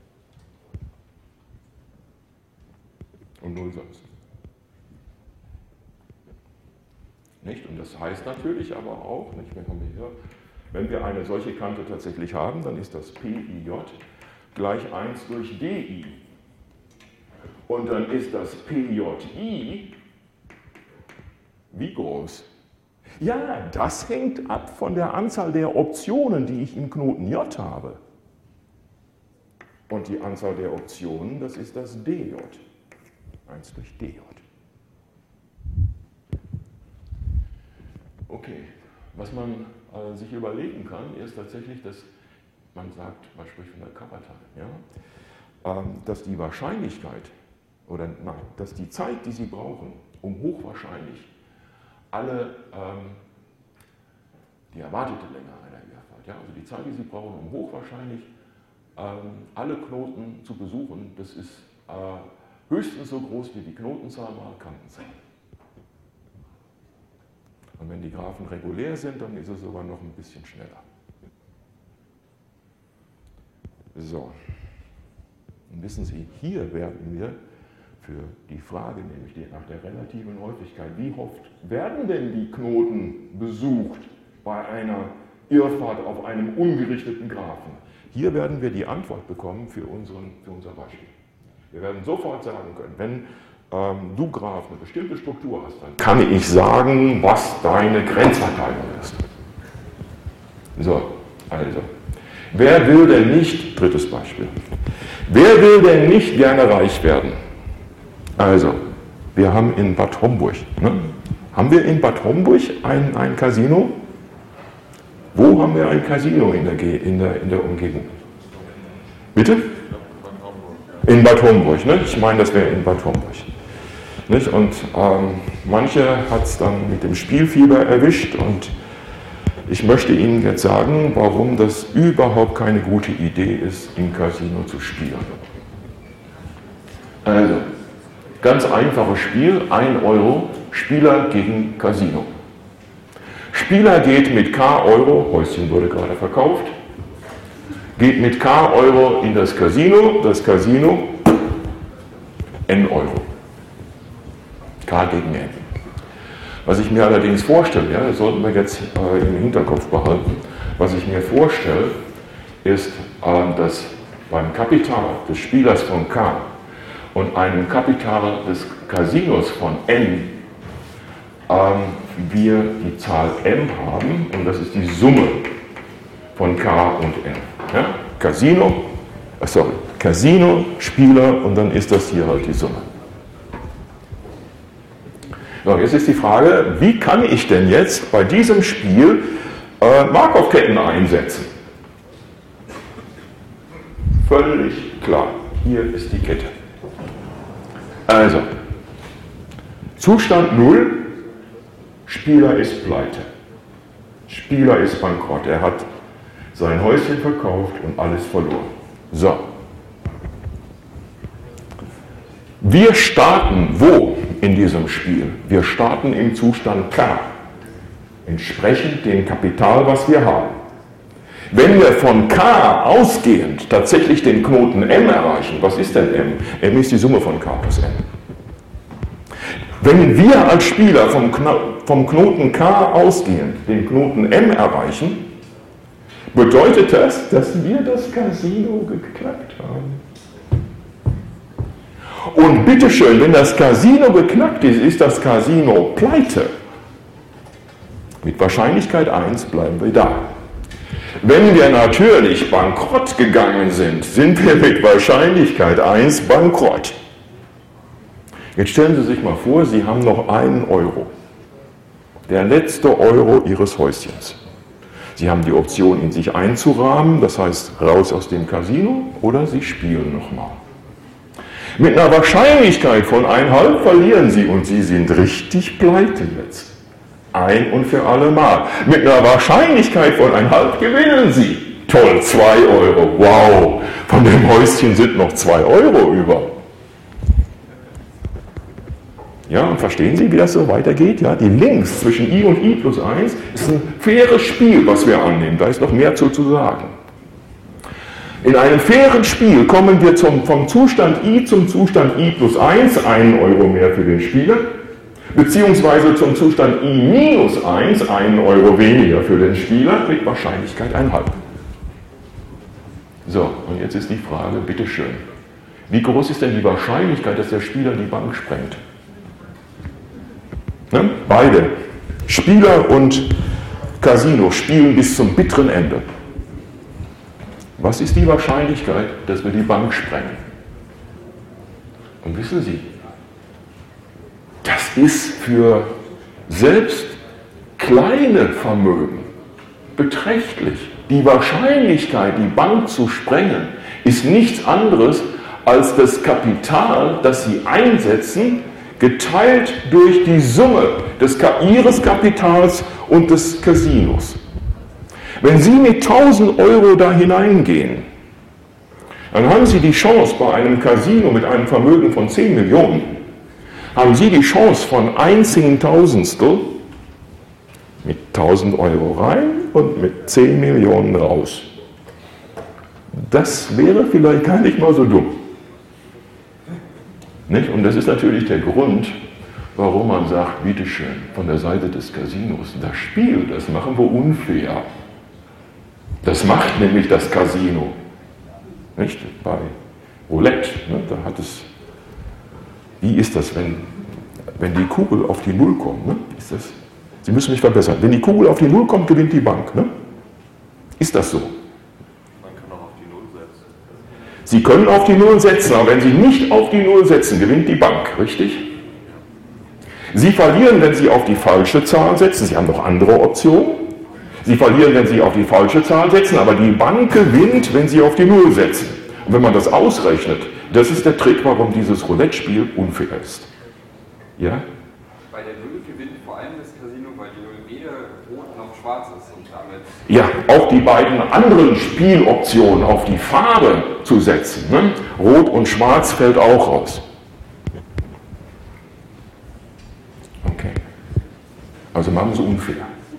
Und 0 sonst. Nicht? Und das heißt natürlich aber auch, nicht, wenn wir eine solche Kante tatsächlich haben, dann ist das PIJ gleich 1 durch DI. Und dann ist das PJI wie groß? Ja, das hängt ab von der Anzahl der Optionen, die ich im Knoten J habe. Und die Anzahl der Optionen, das ist das DJ. 1 durch DJ. Okay, was man sich überlegen kann, ist tatsächlich, dass man sagt, man spricht von der Kappa-Time, ja? Dass die Wahrscheinlichkeit, oder nein, dass die Zeit, die Sie brauchen, um hochwahrscheinlich alle, die erwartete Länge einer Irrfahrt, ja? Also die Zeit, die Sie brauchen, um hochwahrscheinlich alle Knoten zu besuchen, das ist höchstens so groß wie die Knotenzahl mal Kantenzahl. Und wenn die Graphen regulär sind, dann ist es sogar noch ein bisschen schneller. So, und wissen Sie, hier werden wir für die Frage, nämlich nach der relativen Häufigkeit, wie oft werden denn die Knoten besucht bei einer Irrfahrt auf einem ungerichteten Graphen? Hier werden wir die Antwort bekommen für unser Beispiel. Wir werden sofort sagen können, wenn du Graph eine bestimmte Struktur hast, dann kann ich sagen, was deine Grenzverteilung ist. So, also, wer will denn nicht, drittes Beispiel, wer will denn nicht gerne reich werden? Also, wir haben in Bad Homburg, ne? Haben wir in Bad Homburg ein Casino? Wo haben wir ein Casino in der Umgebung? Bitte? In Bad Homburg, ne? Ich meine, das wäre in Bad Homburg. Nicht? Und manche hat es dann mit dem Spielfieber erwischt und ich möchte Ihnen jetzt sagen, warum das überhaupt keine gute Idee ist, im Casino zu spielen. Also, ganz einfaches Spiel, 1 Euro, Spieler gegen Casino. Spieler geht mit K Euro, Häuschen wurde gerade verkauft, geht mit K Euro in das Casino N Euro. K gegen N. Was ich mir allerdings vorstelle, ja, das sollten wir jetzt im Hinterkopf behalten, was ich mir vorstelle, ist, dass beim Kapital des Spielers von K und einem Kapital des Casinos von N wir die Zahl M haben und das ist die Summe von K und N. Ja? Casino, Spieler und dann ist das hier halt die Summe. So, jetzt ist die Frage, wie kann ich denn jetzt bei diesem Spiel Markov-Ketten einsetzen? Völlig klar, hier ist die Kette. Also, Zustand 0, Spieler ist pleite. Spieler ist bankrott, er hat sein Häuschen verkauft und alles verloren. So. Wir starten wo in diesem Spiel? Wir starten im Zustand K, entsprechend dem Kapital, was wir haben. Wenn wir von K ausgehend tatsächlich den Knoten M erreichen, was ist denn M? M ist die Summe von K plus M. Wenn wir als Spieler vom Knoten K ausgehend den Knoten M erreichen, bedeutet das, dass wir das Casino geknackt haben. Und bitteschön, wenn das Casino geknackt ist, ist das Casino pleite. Mit Wahrscheinlichkeit 1 bleiben wir da. Wenn wir natürlich bankrott gegangen sind, sind wir mit Wahrscheinlichkeit 1 bankrott. Jetzt stellen Sie sich mal vor, Sie haben noch 1 Euro. Der letzte Euro Ihres Häuschens. Sie haben die Option, in sich einzurahmen, das heißt raus aus dem Casino, oder Sie spielen nochmal. Mit einer Wahrscheinlichkeit von 1,5 verlieren Sie und Sie sind richtig pleite jetzt. Ein und für alle Mal. Mit einer Wahrscheinlichkeit von 1,5 gewinnen Sie. Toll, 2 Euro. Wow, von dem Häuschen sind noch 2 Euro über. Ja, und verstehen Sie, wie das so weitergeht? Ja, die Links zwischen I und I plus 1 ist ein faires Spiel, was wir annehmen. Da ist noch mehr zu sagen. In einem fairen Spiel kommen wir vom Zustand I zum Zustand I plus 1, 1 Euro mehr für den Spieler, beziehungsweise zum Zustand I minus 1, 1 Euro weniger für den Spieler, mit Wahrscheinlichkeit 1,5. So, und jetzt ist die Frage, bitteschön, wie groß ist denn die Wahrscheinlichkeit, dass der Spieler die Bank sprengt? Ne? Beide, Spieler und Casino, spielen bis zum bitteren Ende. Was ist die Wahrscheinlichkeit, dass wir die Bank sprengen? Und wissen Sie, das ist für selbst kleine Vermögen beträchtlich. Die Wahrscheinlichkeit, die Bank zu sprengen, ist nichts anderes als das Kapital, das Sie einsetzen, geteilt durch die Summe Ihres Kapitals und des Casinos. Wenn Sie mit 1.000 Euro da hineingehen, dann haben Sie die Chance bei einem Casino mit einem Vermögen von 10 Millionen, haben Sie die Chance von 1/1000stel mit 1.000 Euro rein und mit 10 Millionen raus. Das wäre vielleicht gar nicht mal so dumm. Nicht? Und das ist natürlich der Grund, warum man sagt, bitteschön, von der Seite des Casinos, das Spiel, das machen wir unfair. Das macht nämlich das Casino. Nicht? Bei Roulette, ne, da hat es, wie ist das, wenn die Kugel auf die Null kommt? Ne? Ist das, Sie müssen mich verbessern. Wenn die Kugel auf die Null kommt, gewinnt die Bank. Ne? Ist das so? Man kann auch auf die Null setzen. Sie können auf die Null setzen, aber wenn Sie nicht auf die Null setzen, gewinnt die Bank, richtig? Sie verlieren, wenn Sie auf die falsche Zahl setzen. Sie haben noch andere Optionen. Sie verlieren, wenn Sie auf die falsche Zahl setzen, aber die Bank gewinnt, wenn Sie auf die Null setzen. Und wenn man das ausrechnet, das ist der Trick, warum dieses Roulette-Spiel unfair ist. Ja? Bei der Null gewinnt vor allem das Casino, weil die Null weder rot noch schwarz ist und damit... Ja, auch die beiden anderen Spieloptionen auf die Farbe zu setzen, ne? Rot und Schwarz fällt auch raus. Okay. Also machen wir es unfair.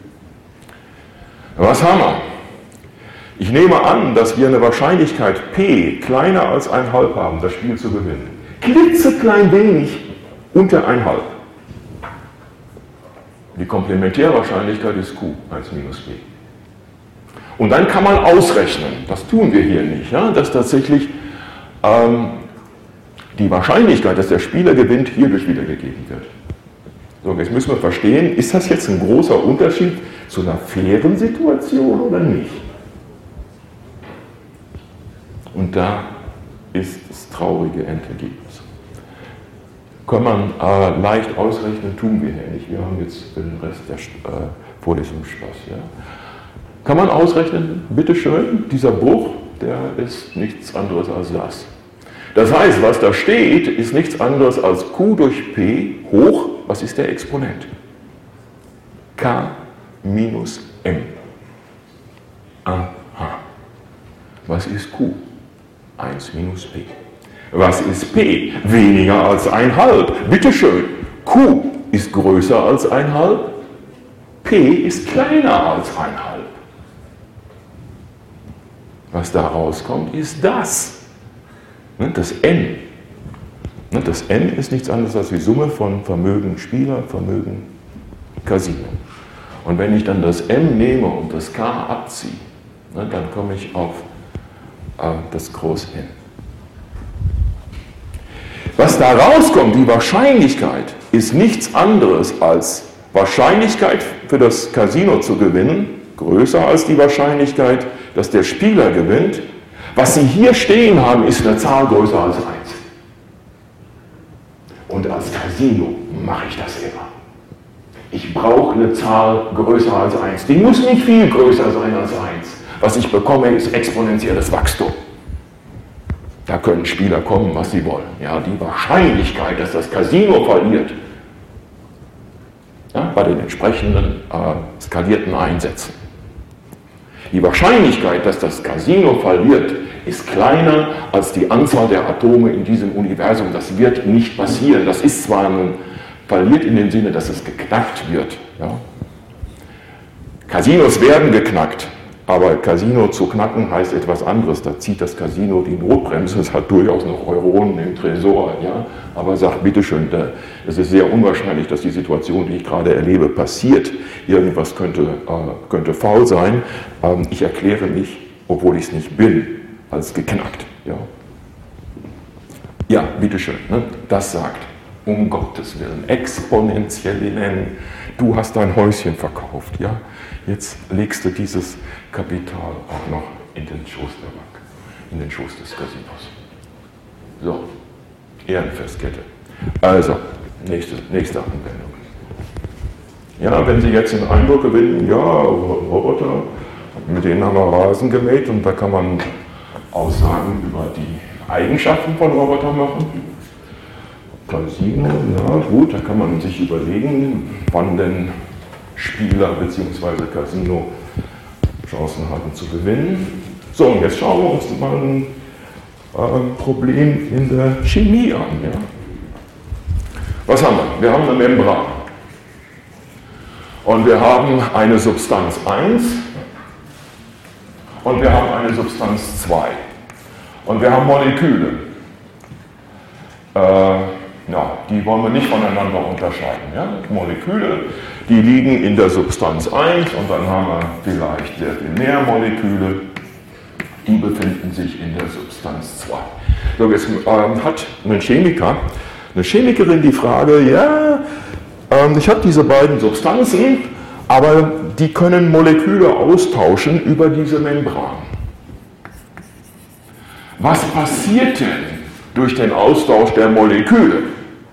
Was haben wir? Ich nehme an, dass wir eine Wahrscheinlichkeit P kleiner als 1,5 haben, das Spiel zu gewinnen. Klitzeklein wenig unter 1,5. Die Komplementärwahrscheinlichkeit ist Q, 1 minus P. Und dann kann man ausrechnen, das tun wir hier nicht, ja, dass tatsächlich die Wahrscheinlichkeit, dass der Spieler gewinnt, hierdurch wiedergegeben wird. So, jetzt müssen wir verstehen, ist das jetzt ein großer Unterschied zu einer fairen Situation oder nicht? Und da ist das traurige Endergebnis. Kann man leicht ausrechnen, tun wir hier nicht. Wir haben jetzt den Rest der Vorlesung Schluss. Ja. Kann man ausrechnen, bitteschön, dieser Bruch, der ist nichts anderes als das. Das heißt, was da steht, ist nichts anderes als Q durch P hoch, was ist der Exponent? K minus M. Aha. Was ist Q? 1 minus P. Was ist P? Weniger als 1,5. Bitteschön, Q ist größer als 1,5, P ist kleiner als 1,5. Was da rauskommt, ist das. Das N. Das N ist nichts anderes als die Summe von Vermögen Spieler, Vermögen Casino. Und wenn ich dann das M nehme und das K abziehe, dann komme ich auf das Groß N. Was da rauskommt, die Wahrscheinlichkeit, ist nichts anderes als Wahrscheinlichkeit für das Casino zu gewinnen, größer als die Wahrscheinlichkeit, dass der Spieler gewinnt. Was Sie hier stehen haben, ist eine Zahl größer als 1. Und als Casino mache ich das immer. Ich brauche eine Zahl größer als 1. Die muss nicht viel größer sein als 1. Was ich bekomme, ist exponentielles Wachstum. Da können Spieler kommen, was sie wollen. Ja, die Wahrscheinlichkeit, dass das Casino verliert, ja, bei den entsprechenden skalierten Einsätzen. Die Wahrscheinlichkeit, dass das Casino verliert, ist kleiner als die Anzahl der Atome in diesem Universum. Das wird nicht passieren. Das ist zwar verliert in dem Sinne, dass es geknackt wird. Ja. Casinos werden geknackt, aber Casino zu knacken heißt etwas anderes. Da zieht das Casino die Notbremse. Es hat durchaus noch Euronen im Tresor, ja, aber sagt, bitteschön, es ist sehr unwahrscheinlich, dass die Situation, die ich gerade erlebe, passiert. Irgendwas könnte faul sein. Ich erkläre mich, obwohl ich es nicht bin, als geknackt. Ja, ja, bitteschön, ne? Das sagt, um Gottes Willen, exponentiell nennen, du hast dein Häuschen verkauft, ja? Jetzt legst du dieses Kapital auch noch in den Schoß der Bank, in den Schoß des Casinos. So, Ehrenfestkette. Also, nächste Anwendung. Ja, wenn Sie jetzt den Eindruck gewinnen, ja, Roboter, mit denen haben wir Rasen gemäht und da kann man Aussagen über die Eigenschaften von Robotern machen. Casino, ja gut, da kann man sich überlegen, wann denn Spieler bzw. Casino Chancen hatten zu gewinnen. So, und jetzt schauen wir uns mal ein Problem in der Chemie an. Ja. Was haben wir? Wir haben eine Membran. Und wir haben eine Substanz 1 und wir haben eine Substanz 2. Und wir haben Moleküle. Die wollen wir nicht voneinander unterscheiden. Ja? Moleküle, die liegen in der Substanz 1 und dann haben wir vielleicht sehr viel mehr Moleküle, die befinden sich in der Substanz 2. So, jetzt hat ein Chemiker, eine Chemikerin die Frage, ja, ich habe diese beiden Substanzen, aber die können Moleküle austauschen über diese Membran. Was passiert denn durch den Austausch der Moleküle?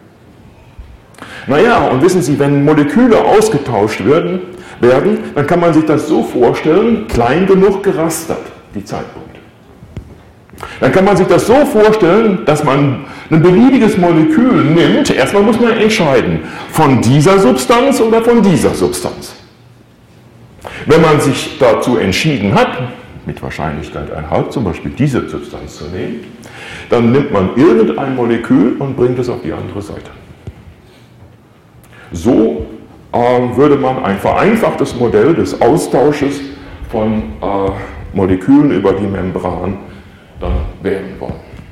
Naja, und wissen Sie, wenn Moleküle ausgetauscht werden, dann kann man sich das so vorstellen, klein genug gerastert, die Zeitpunkte. Dann kann man sich das so vorstellen, dass man ein beliebiges Molekül nimmt. Erstmal muss man entscheiden, von dieser Substanz oder von dieser Substanz. Wenn man sich dazu entschieden hat, mit Wahrscheinlichkeit 1/2 zum Beispiel diese Substanz zu nehmen, dann nimmt man irgendein Molekül und bringt es auf die andere Seite. So würde man ein vereinfachtes Modell des Austausches von Molekülen über die Membran dann wählen wollen.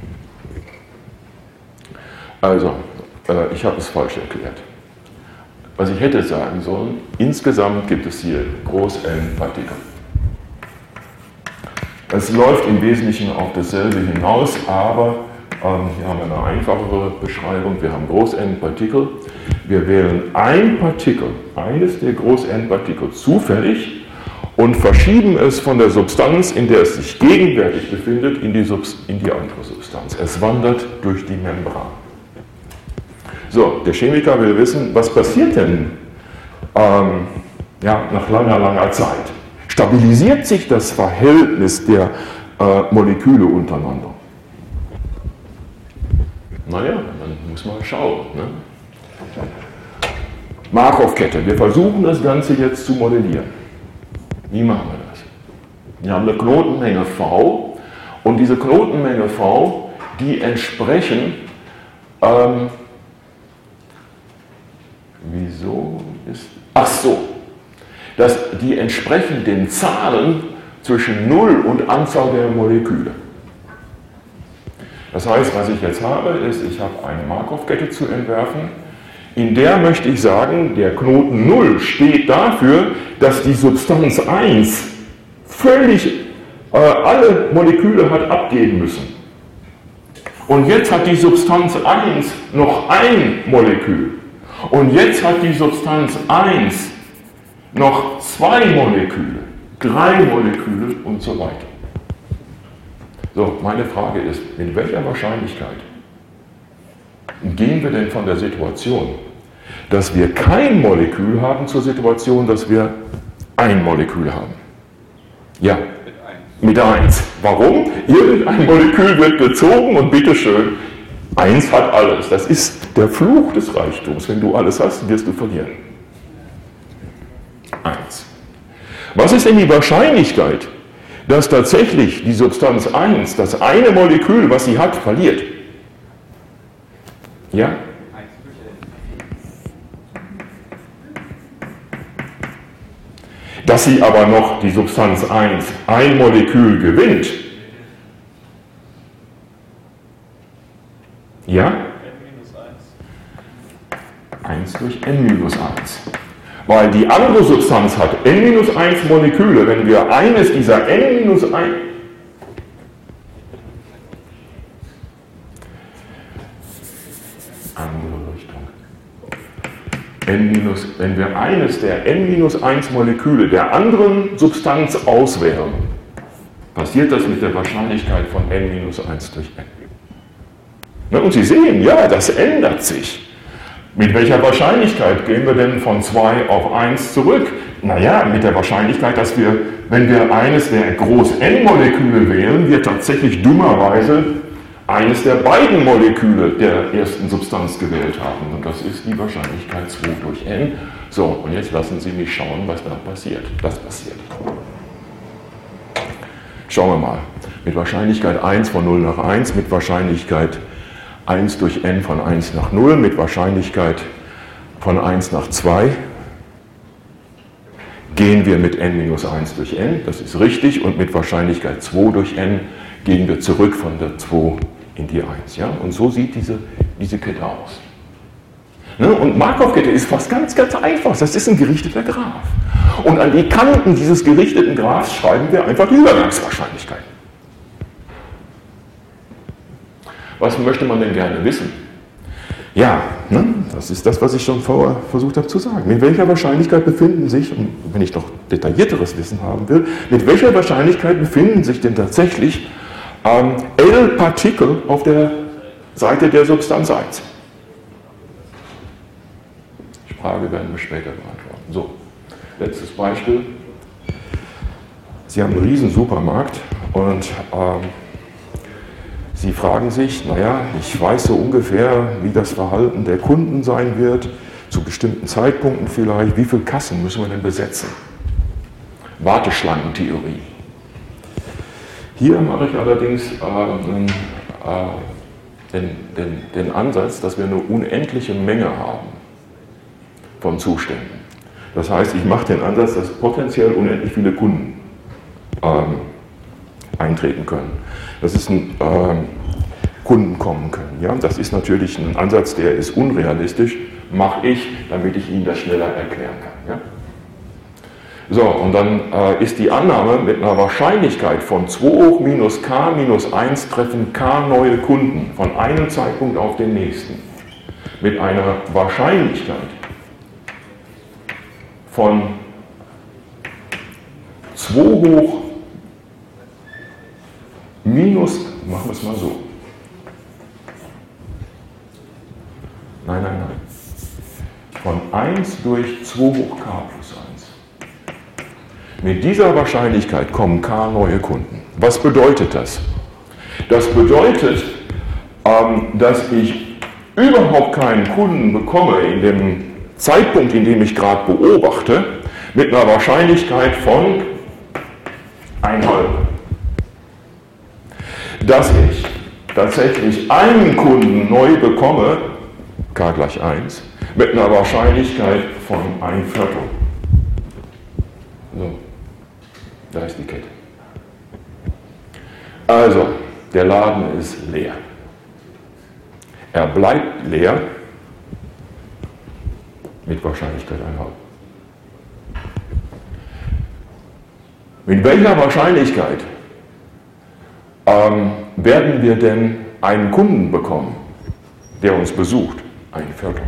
Also, ich habe es falsch erklärt. Was ich hätte sagen sollen, insgesamt gibt es hier Groß-N-Partikel. Es läuft im Wesentlichen auf dasselbe hinaus, aber hier haben wir eine einfachere Beschreibung. Wir haben Groß-N-Partikel. Wir wählen ein Partikel, eines der Groß-N-Partikel zufällig und verschieben es von der Substanz, in der es sich gegenwärtig befindet, in die andere Substanz. Es wandert durch die Membran. So, der Chemiker will wissen, was passiert denn nach langer Zeit? Stabilisiert sich das Verhältnis der Moleküle untereinander? Naja, dann muss man schauen. Ne? Markov-Kette. Wir versuchen das Ganze jetzt zu modellieren. Wie machen wir das? Wir haben eine Knotenmenge V und diese Knotenmenge V, die entsprechen, die entsprechen den Zahlen zwischen 0 und Anzahl der Moleküle. Das heißt, was ich jetzt habe, ist, ich habe eine Markov-Kette zu entwerfen. In der möchte ich sagen, der Knoten 0 steht dafür, dass die Substanz 1 völlig alle Moleküle hat abgeben müssen. Und jetzt hat die Substanz 1 noch ein Molekül. Und jetzt hat die Substanz 1 noch 2 Moleküle, 3 Moleküle und so weiter. So, meine Frage ist, mit welcher Wahrscheinlichkeit gehen wir denn von der Situation, dass wir kein Molekül haben, zur Situation, dass wir ein Molekül haben? Ja, mit 1. Warum? Irgendein Molekül wird gezogen und bitteschön, 1 hat alles. Das ist der Fluch des Reichtums. Wenn du alles hast, wirst du verlieren. 1. Was ist denn die Wahrscheinlichkeit, dass tatsächlich die Substanz 1, das eine Molekül, was sie hat, verliert? Ja? Dass sie aber noch die Substanz 1 ein Molekül gewinnt. Ja? N-1 durch N-1. Weil die andere Substanz hat N-1 Moleküle. Wenn wir eines dieser N-1... Andere Richtung. Wenn wir eines der N-1 Moleküle der anderen Substanz auswählen, passiert das mit der Wahrscheinlichkeit von N-1 durch N. Na, und Sie sehen, ja, das ändert sich. Mit welcher Wahrscheinlichkeit gehen wir denn von 2 auf 1 zurück? Naja, mit der Wahrscheinlichkeit, dass wir, wenn wir eines der Groß-N-Moleküle wählen, wir tatsächlich dummerweise eines der beiden Moleküle der ersten Substanz gewählt haben. Und das ist die Wahrscheinlichkeit 2 durch N. So, und jetzt lassen Sie mich schauen, was da passiert. Das passiert. Schauen wir mal. Mit Wahrscheinlichkeit 1 von 0 nach 1, mit Wahrscheinlichkeit 1 durch n von 1 nach 0, mit Wahrscheinlichkeit von 1 nach 2 gehen wir mit n-1 durch n, das ist richtig, und mit Wahrscheinlichkeit 2 durch n gehen wir zurück von der 2 in die 1. Ja? Und so sieht diese Kette aus. Ne? Und Markov-Kette ist fast ganz einfach, das ist ein gerichteter Graph. Und an die Kanten dieses gerichteten Graphs schreiben wir einfach die Übergangswahrscheinlichkeiten. Was möchte man denn gerne wissen? Ja, ne, das ist das, was ich schon vorher versucht habe zu sagen. Mit welcher Wahrscheinlichkeit befinden sich, und wenn ich noch detaillierteres Wissen haben will, mit welcher Wahrscheinlichkeit befinden sich denn tatsächlich L-Partikel auf der Seite der Substanz 1? Die Frage werden wir später beantworten. So, letztes Beispiel. Sie haben einen riesen Supermarkt und Sie fragen sich, naja, ich weiß so ungefähr, wie das Verhalten der Kunden sein wird, zu bestimmten Zeitpunkten vielleicht, wie viele Kassen müssen wir denn besetzen? Warteschlangentheorie. Hier mache ich allerdings den Ansatz, dass wir eine unendliche Menge haben von Zuständen. Das heißt, ich mache den Ansatz, dass potenziell unendlich viele Kunden eintreten können. Dass es Kunden kommen können. Ja? Das ist natürlich ein Ansatz, der ist unrealistisch, mache ich, damit ich Ihnen das schneller erklären kann. Ja? So, und dann ist die Annahme mit einer Wahrscheinlichkeit von 2 hoch minus k minus 1 treffen k neue Kunden von einem Zeitpunkt auf den nächsten. Mit einer Wahrscheinlichkeit von 2 hoch minus, machen wir es mal so. Nein. Von 1 durch 2 hoch k plus 1. Mit dieser Wahrscheinlichkeit kommen k neue Kunden. Was bedeutet das? Das bedeutet, dass ich überhaupt keinen Kunden bekomme in dem Zeitpunkt, in dem ich gerade beobachte, mit einer Wahrscheinlichkeit von 1,5. Dass ich tatsächlich einen Kunden neu bekomme, k gleich 1, mit einer Wahrscheinlichkeit von 1/4. So, da ist die Kette. Also, der Laden ist leer. Er bleibt leer mit Wahrscheinlichkeit 1,5. Mit welcher Wahrscheinlichkeit werden wir denn einen Kunden bekommen, der uns besucht? 1/4.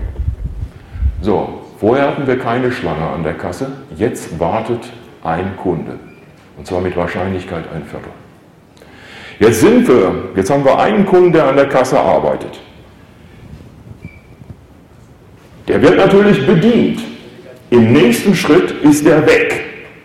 So, vorher hatten wir keine Schlange an der Kasse, jetzt wartet ein Kunde. Und zwar mit Wahrscheinlichkeit 1/4. Jetzt haben wir einen Kunden, der an der Kasse arbeitet. Der wird natürlich bedient. Im nächsten Schritt ist er weg.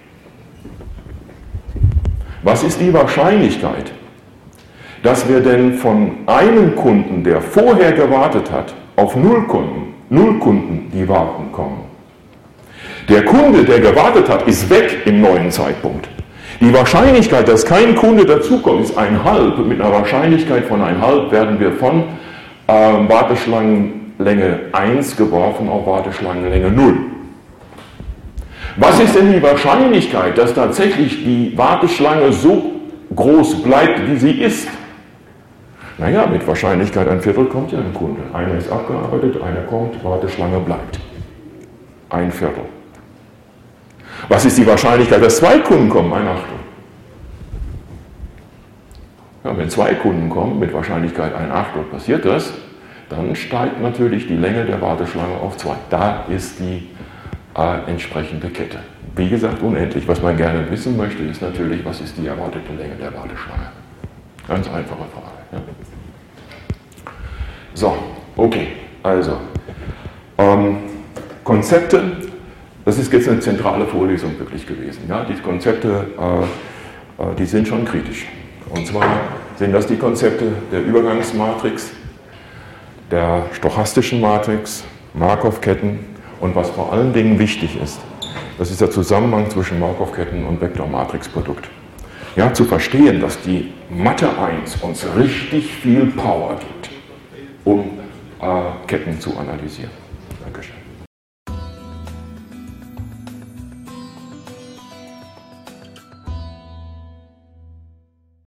Was ist die Wahrscheinlichkeit, dass wir denn von einem Kunden, der vorher gewartet hat, auf 0 Kunden, die warten, kommen? Der Kunde, der gewartet hat, ist weg im neuen Zeitpunkt. Die Wahrscheinlichkeit, dass kein Kunde dazukommt, ist 1,5. Mit einer Wahrscheinlichkeit von 1,5 werden wir von Warteschlangenlänge 1 geworfen auf Warteschlangenlänge 0. Was ist denn die Wahrscheinlichkeit, dass tatsächlich die Warteschlange so groß bleibt, wie sie ist? Naja, mit Wahrscheinlichkeit 1/4 kommt ja ein Kunde. Einer ist abgearbeitet, einer kommt, Warteschlange bleibt. 1/4. Was ist die Wahrscheinlichkeit, dass 2 Kunden kommen? 1/8. Ja, wenn 2 Kunden kommen, mit Wahrscheinlichkeit 1/8 passiert das, dann steigt natürlich die Länge der Warteschlange auf 2. Da ist die entsprechende Kette. Wie gesagt, unendlich. Was man gerne wissen möchte, ist natürlich, was ist die erwartete Länge der Warteschlange? Ganz einfache Frage. Ja. So, okay, also Konzepte, das ist jetzt eine zentrale Vorlesung wirklich gewesen. Ja? Die Konzepte, die sind schon kritisch. Und zwar sind das die Konzepte der Übergangsmatrix, der stochastischen Matrix, Markov-Ketten und was vor allen Dingen wichtig ist, das ist der Zusammenhang zwischen Markov-Ketten und Vektormatrixprodukt. Ja, zu verstehen, dass die Mathe 1 uns richtig viel Power gibt, um Ketten zu analysieren.